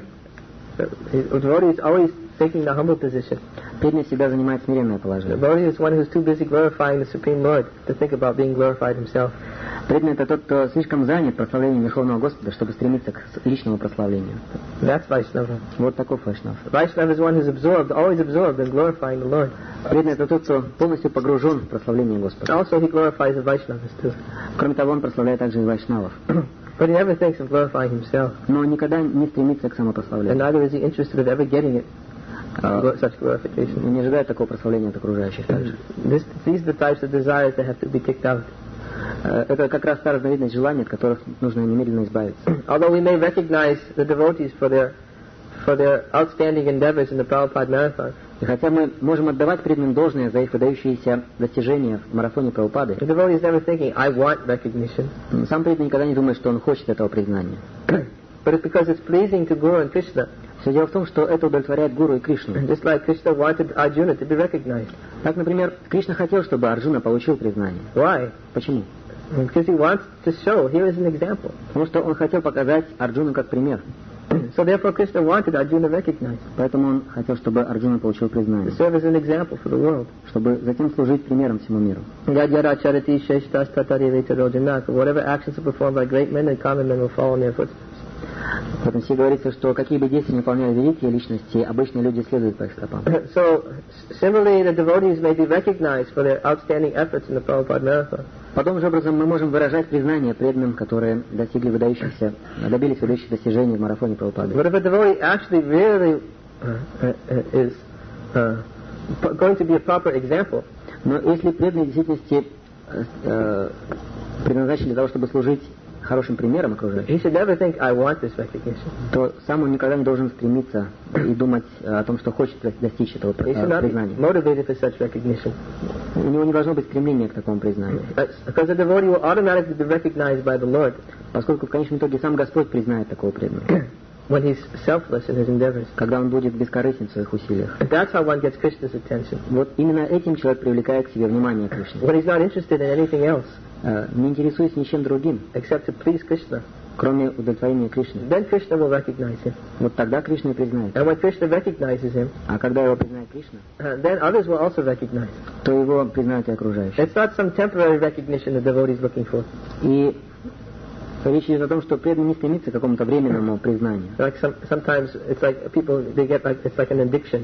[SPEAKER 1] The devotee is always taking the humble position.
[SPEAKER 2] Преданный всегда занимает смиренное
[SPEAKER 1] The
[SPEAKER 2] положение.
[SPEAKER 1] devotee is one who's too busy glorifying the Supreme Lord to think about being glorified himself.
[SPEAKER 2] Преданный — это тот, кто слишком занят прославлением Верховного Господа, чтобы стремиться к личному прославлению.
[SPEAKER 1] That's Vaishnava.
[SPEAKER 2] Вот таков Вайшнав.
[SPEAKER 1] Vaishnava is one who's absorbed, always absorbed in glorifying the Lord.
[SPEAKER 2] Преданный — это тот, кто полностью погружен в прославление Господа.
[SPEAKER 1] Also, he glorifies the Vaishnavas too.
[SPEAKER 2] Кроме того, он прославляет также и Вайшнавов.
[SPEAKER 1] But he never thinks of glorifying himself.
[SPEAKER 2] Но никогда не стремится к
[SPEAKER 1] And
[SPEAKER 2] самопрославлению.
[SPEAKER 1] neither is he interested of ever getting it,
[SPEAKER 2] Uh,
[SPEAKER 1] such glorification.
[SPEAKER 2] Он не ожидает такого прославления от окружающих также.
[SPEAKER 1] This, these are the types of desires that have to be kicked out.
[SPEAKER 2] Uh, Это как раз та разновидность желаний, от которых нужно немедленно избавиться.
[SPEAKER 1] Although we may recognize the devotees for their for their outstanding endeavors in the Prabhupada Marathon,
[SPEAKER 2] И хотя мы можем отдавать преданным должное за их выдающиеся достижения в марафоне Прабхупады,
[SPEAKER 1] the devotee is never thinking, I want recognition.
[SPEAKER 2] сам преданный никогда не думает, что он хочет этого признания.
[SPEAKER 1] But it's because it's pleasing to Guru and Krishna.
[SPEAKER 2] Все дело в том, что это удовлетворяет Гуру и Кришну.
[SPEAKER 1] Just like Krishna wanted Arjuna to be recognized.
[SPEAKER 2] Так, например, Кришна хотел, чтобы Арджуна получил признание.
[SPEAKER 1] Why?
[SPEAKER 2] Почему?
[SPEAKER 1] Because he wants to show, here is an example.
[SPEAKER 2] Потому что он хотел показать Арджуну как пример.
[SPEAKER 1] So therefore Krishna wanted Arjuna recognized.
[SPEAKER 2] Поэтому он хотел, чтобы Арджуна получил
[SPEAKER 1] To
[SPEAKER 2] признание.
[SPEAKER 1] serve as an example for the world.
[SPEAKER 2] Чтобы затем служить примером всему миру.
[SPEAKER 1] Yad charati sheshtas tatari vetarojana. Whatever actions are performed by great men and common men will follow in their footsteps.
[SPEAKER 2] В этом стихе говорится, что какие бы действия выполняли великие личности, обычные люди следуют по их стопам.
[SPEAKER 1] So, similarly, the devotees may be recognized for their outstanding efforts in the Prabhupada Marathon.
[SPEAKER 2] Подобным же образом мы можем выражать признание преданным, которые достигли выдающихся, добились выдающихся достижений в марафоне Прабхупады.
[SPEAKER 1] But if a devotee actually really uh, uh, is uh, p- going to be a proper example,
[SPEAKER 2] Но если преданные в действительности э, э, предназначены для того, чтобы служить хорошим примером окружающим,
[SPEAKER 1] he should never think, I want this recognition.
[SPEAKER 2] то сам он никогда не должен стремиться и думать о том, что хочет достичь этого
[SPEAKER 1] He should not be
[SPEAKER 2] признания.
[SPEAKER 1] motivated for such recognition.
[SPEAKER 2] У него не должно быть стремления к такому признанию,
[SPEAKER 1] Because the devotee will automatically be recognized by the Lord
[SPEAKER 2] поскольку в конечном итоге сам Господь признает такого преданного,
[SPEAKER 1] when he's selfless in his endeavors.
[SPEAKER 2] когда он будет бескорыстен в своих усилиях.
[SPEAKER 1] And that's how one gets Krishna's attention.
[SPEAKER 2] Вот именно этим человек привлекает к себе внимание Кришны,
[SPEAKER 1] When he's not interested in anything else
[SPEAKER 2] Э, не интересуясь ничем другим,
[SPEAKER 1] except to please Krishna,
[SPEAKER 2] кроме удовлетворения Кришны.
[SPEAKER 1] then Krishna will recognize him.
[SPEAKER 2] Вот тогда Кришна и признает.
[SPEAKER 1] And when Krishna recognizes him,
[SPEAKER 2] А когда его признает Кришна,
[SPEAKER 1] uh, then others will also recognize.
[SPEAKER 2] то его признают и окружающие.
[SPEAKER 1] It's not some temporary recognition the devotee is looking for.
[SPEAKER 2] И речь идет о том, что преданный не стремится к какому-то временному признанию.
[SPEAKER 1] Like some, sometimes it's like people they get like it's like an addiction,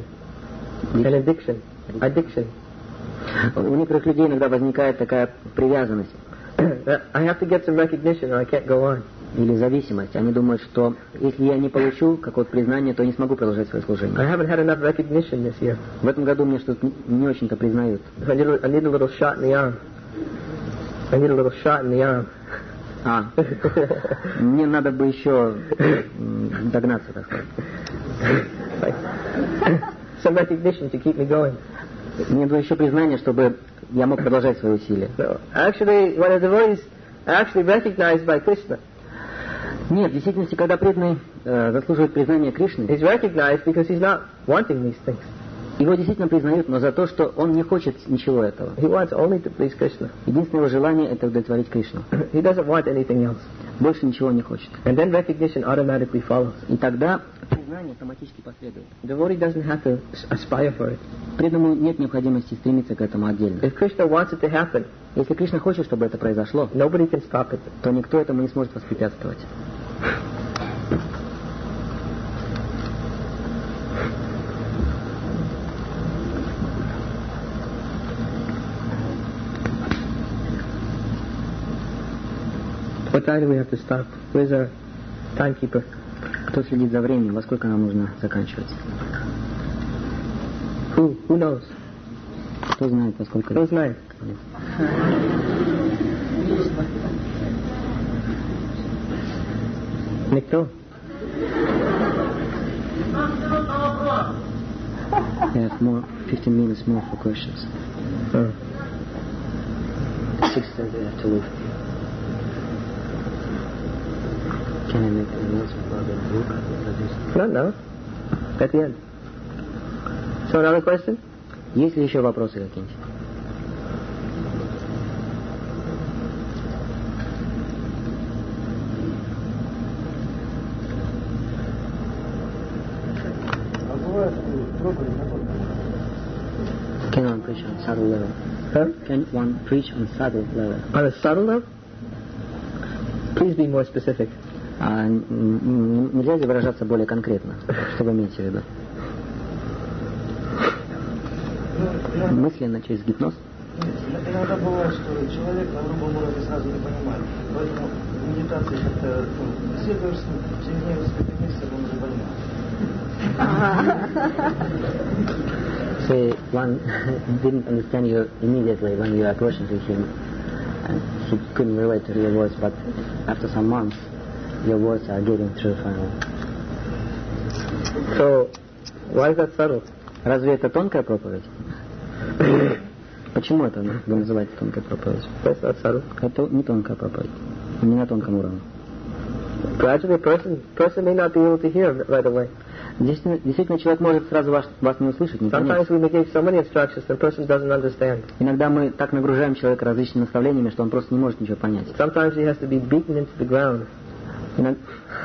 [SPEAKER 1] an addiction, addiction.
[SPEAKER 2] У некоторых людей иногда возникает такая привязанность
[SPEAKER 1] I have to get some recognition or I can't go on.
[SPEAKER 2] или зависимость. Они думают, что если я не получу какое-то признание, то не смогу продолжать свое служение.
[SPEAKER 1] I haven't had enough recognition this year.
[SPEAKER 2] В этом году мне что-то не- не очень-то признают.
[SPEAKER 1] I need, a, I need a little shot in the arm. I need a little shot in the arm.
[SPEAKER 2] А, мне надо бы еще м, догнаться, так сказать.
[SPEAKER 1] Like, some recognition to keep me going.
[SPEAKER 2] Мне надо еще признание, чтобы я мог продолжать свои усилия.
[SPEAKER 1] So actually, when a devotee is actually recognized by Krishna,
[SPEAKER 2] Нет, в действительности, когда преданный э, заслуживает признания Кришны,
[SPEAKER 1] he's recognized because he's not wanting these things.
[SPEAKER 2] его действительно признают, но за то, что он не хочет ничего этого.
[SPEAKER 1] He wants only to please Krishna.
[SPEAKER 2] Единственное его желание — это удовлетворить Кришну.
[SPEAKER 1] He doesn't want anything else.
[SPEAKER 2] Больше ничего не хочет.
[SPEAKER 1] And then recognition automatically follows.
[SPEAKER 2] И тогда признание автоматически последует.
[SPEAKER 1] Devotee doesn't have to aspire for it.
[SPEAKER 2] Преданному нет необходимости стремиться к этому отдельно.
[SPEAKER 1] If Krishna wants it to happen,
[SPEAKER 2] Если Кришна хочет, чтобы это произошло,
[SPEAKER 1] nobody can stop it.
[SPEAKER 2] то никто этому не сможет воспрепятствовать.
[SPEAKER 1] What time do we have to stop? Where's our timekeeper?
[SPEAKER 2] Кто следит за временем? Во сколько нам нужно заканчивать?
[SPEAKER 1] Who? Who knows?
[SPEAKER 2] Кто знает, во сколько?
[SPEAKER 1] Who's nine? Никто.
[SPEAKER 2] We have more, fifteen minutes more for questions.
[SPEAKER 1] Uh,
[SPEAKER 2] six thirty we have to leave. Can I make an announcement about the book that is...
[SPEAKER 1] Not now. At the end. So another question?
[SPEAKER 2] Есть ли еще вопросы какие-нибудь? Can one preach on subtle level?
[SPEAKER 1] Huh?
[SPEAKER 2] Can one preach on subtle level?
[SPEAKER 1] On a subtle level? Please be more specific.
[SPEAKER 2] А, н- н- нельзя ли выражаться более конкретно? Что вы имеете в виду? Мысленно, через гипноз?
[SPEAKER 4] Иногда бывает, что человек на грубом уровне сразу не понимает. Поэтому в медитации как-то ну, беседуешь с ним, через несколько месяцев он уже понимает.
[SPEAKER 2] So one didn't understand you immediately when you were approaching to him, and he couldn't relate to your words, but after some months, your words are getting through finally.
[SPEAKER 1] So, why is that subtle?
[SPEAKER 2] Разве это тонкая проповедь? Почему это вы называете тонкой проповедью?
[SPEAKER 1] That's not subtle.
[SPEAKER 2] Это не тонкая проповедь. Не на тонком уровне.
[SPEAKER 1] Gradually, a person, person may not be able to hear right away.
[SPEAKER 2] Действительно, действительно, человек может сразу вас, вас не услышать, не понять.
[SPEAKER 1] Sometimes we may give so many instructions, the person doesn't understand.
[SPEAKER 2] Иногда мы так нагружаем человека различными наставлениями, что он просто не может ничего понять.
[SPEAKER 1] Sometimes he has to be beaten into the ground.
[SPEAKER 2] Иногда...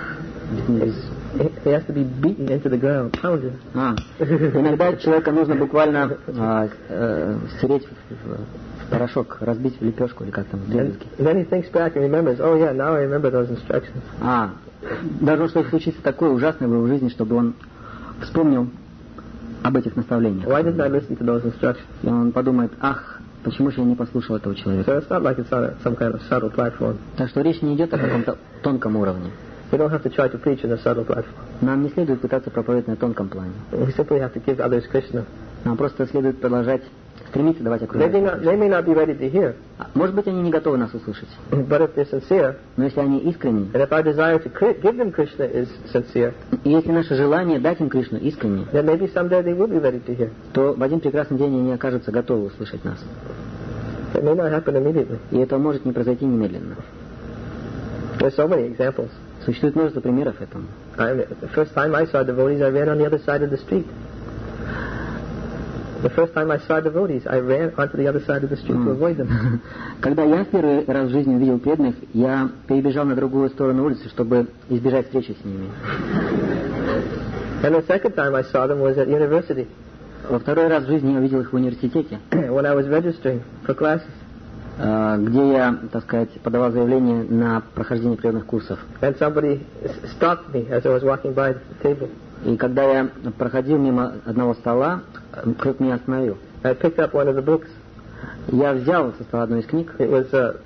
[SPEAKER 1] He has to be beaten into the ground, pounded.
[SPEAKER 2] А, иногда человека нужно буквально а, э, стереть в, в порошок, разбить в лепешку или как там, в
[SPEAKER 1] And,
[SPEAKER 2] дребезги.
[SPEAKER 1] and then he thinks back and remembers, oh yeah, now I remember those instructions.
[SPEAKER 2] А, должно что-то случиться такое ужасное в его жизни, чтобы он вспомнил об этих наставлениях.
[SPEAKER 1] Why didn't I listen to those instructions?
[SPEAKER 2] И он подумает, ах, почему же я не послушал этого человека.
[SPEAKER 1] So it's not like it's on a, some kind of subtle platform.
[SPEAKER 2] Так что речь не идет о каком-то тонком уровне.
[SPEAKER 1] We don't have to try to preach in a subtle platform.
[SPEAKER 2] Нам не следует пытаться проповедовать на тонком плане.
[SPEAKER 1] We simply have to give others Krishna.
[SPEAKER 2] Нам просто следует продолжать стремиться давать
[SPEAKER 1] They may
[SPEAKER 2] окружающим.
[SPEAKER 1] not, they may not be ready to hear,
[SPEAKER 2] Может быть, они не готовы нас услышать.
[SPEAKER 1] but if they're sincere,
[SPEAKER 2] Но если они искренни,
[SPEAKER 1] and if our desire to cri- give them Krishna is sincere,
[SPEAKER 2] и если наше желание дать им Кришну искренне,
[SPEAKER 1] then maybe someday they will be ready to hear.
[SPEAKER 2] то в один прекрасный день они окажутся готовы услышать нас.
[SPEAKER 1] It may not happen immediately.
[SPEAKER 2] И это может не произойти немедленно.
[SPEAKER 1] There's so many examples.
[SPEAKER 2] Sуществует множество примеров этому.
[SPEAKER 1] I, the first time I saw devotees, I ran on the other side of the street. The first time I saw devotees, I ran onto the other side of the street to avoid them.
[SPEAKER 2] Когда я в первый раз в жизни увидел преданных, я перебежал на другую сторону улицы, чтобы избежать встречи с ними.
[SPEAKER 1] And the second time I saw them was at university.
[SPEAKER 2] Во второй раз в жизни я увидел их в университете,
[SPEAKER 1] when I was registering for classes.
[SPEAKER 2] где я, так сказать, подавал заявление на прохождение природных курсов.
[SPEAKER 1] And somebody stopped me as I was walking by the table.
[SPEAKER 2] И когда я проходил мимо одного стола, кто-то меня остановил.
[SPEAKER 1] I picked up one of the books.
[SPEAKER 2] Я взял со стола одну из книг.
[SPEAKER 1] It was uh,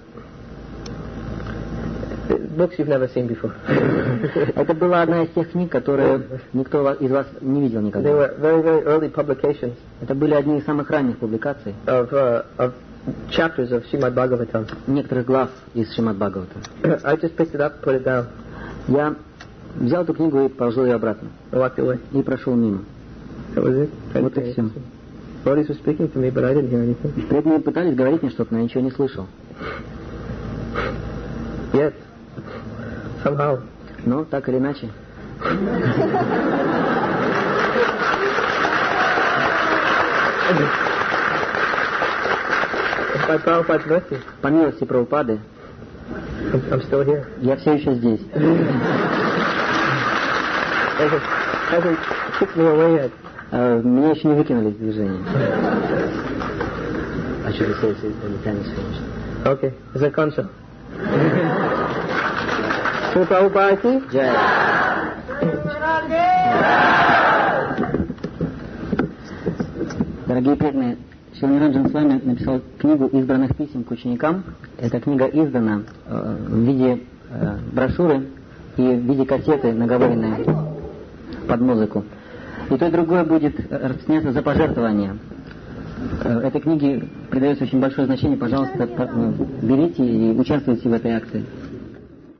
[SPEAKER 1] books you've never seen before.
[SPEAKER 2] Это была одна из тех книг, которые никто из вас не видел
[SPEAKER 1] They
[SPEAKER 2] никогда.
[SPEAKER 1] were very, very early publications
[SPEAKER 2] Это были одни из самых ранних публикаций
[SPEAKER 1] of uh, of chapters of Srimad Bhagavatam.
[SPEAKER 2] некоторых глав из Шримад Бхагавата.
[SPEAKER 1] I just picked it up, put it down,
[SPEAKER 2] Я взял эту книгу и положил ее обратно.
[SPEAKER 1] and walked away.
[SPEAKER 2] И прошел мимо.
[SPEAKER 1] That was it.
[SPEAKER 2] Вот и все.
[SPEAKER 1] Devotees were speaking to me, but I didn't hear anything.
[SPEAKER 2] Преданные пытались говорить мне что-то, но я ничего не слышал.
[SPEAKER 1] Yet, somehow,
[SPEAKER 2] Но так или иначе.
[SPEAKER 1] by Prabhupada's mercy,
[SPEAKER 2] По милости Прабхупады,
[SPEAKER 1] I'm, I'm still here.
[SPEAKER 2] я все еще здесь.
[SPEAKER 1] Hasn't, hasn't kicked me away yet.
[SPEAKER 2] А, Меня еще не выкинули из движения. I should say the time is finished.
[SPEAKER 1] Okay, is it console? Sri Prabhupada ki?
[SPEAKER 2] Jai. Дорогие преданные, Шри Ниранджан с вами написал книгу избранных писем к ученикам. Эта книга издана э, в виде э, брошюры и в виде кассеты, наговоренной под музыку. И то и другое будет распространяться за пожертвования. Э, этой книге придается очень большое значение. Пожалуйста, берите и участвуйте в этой акции.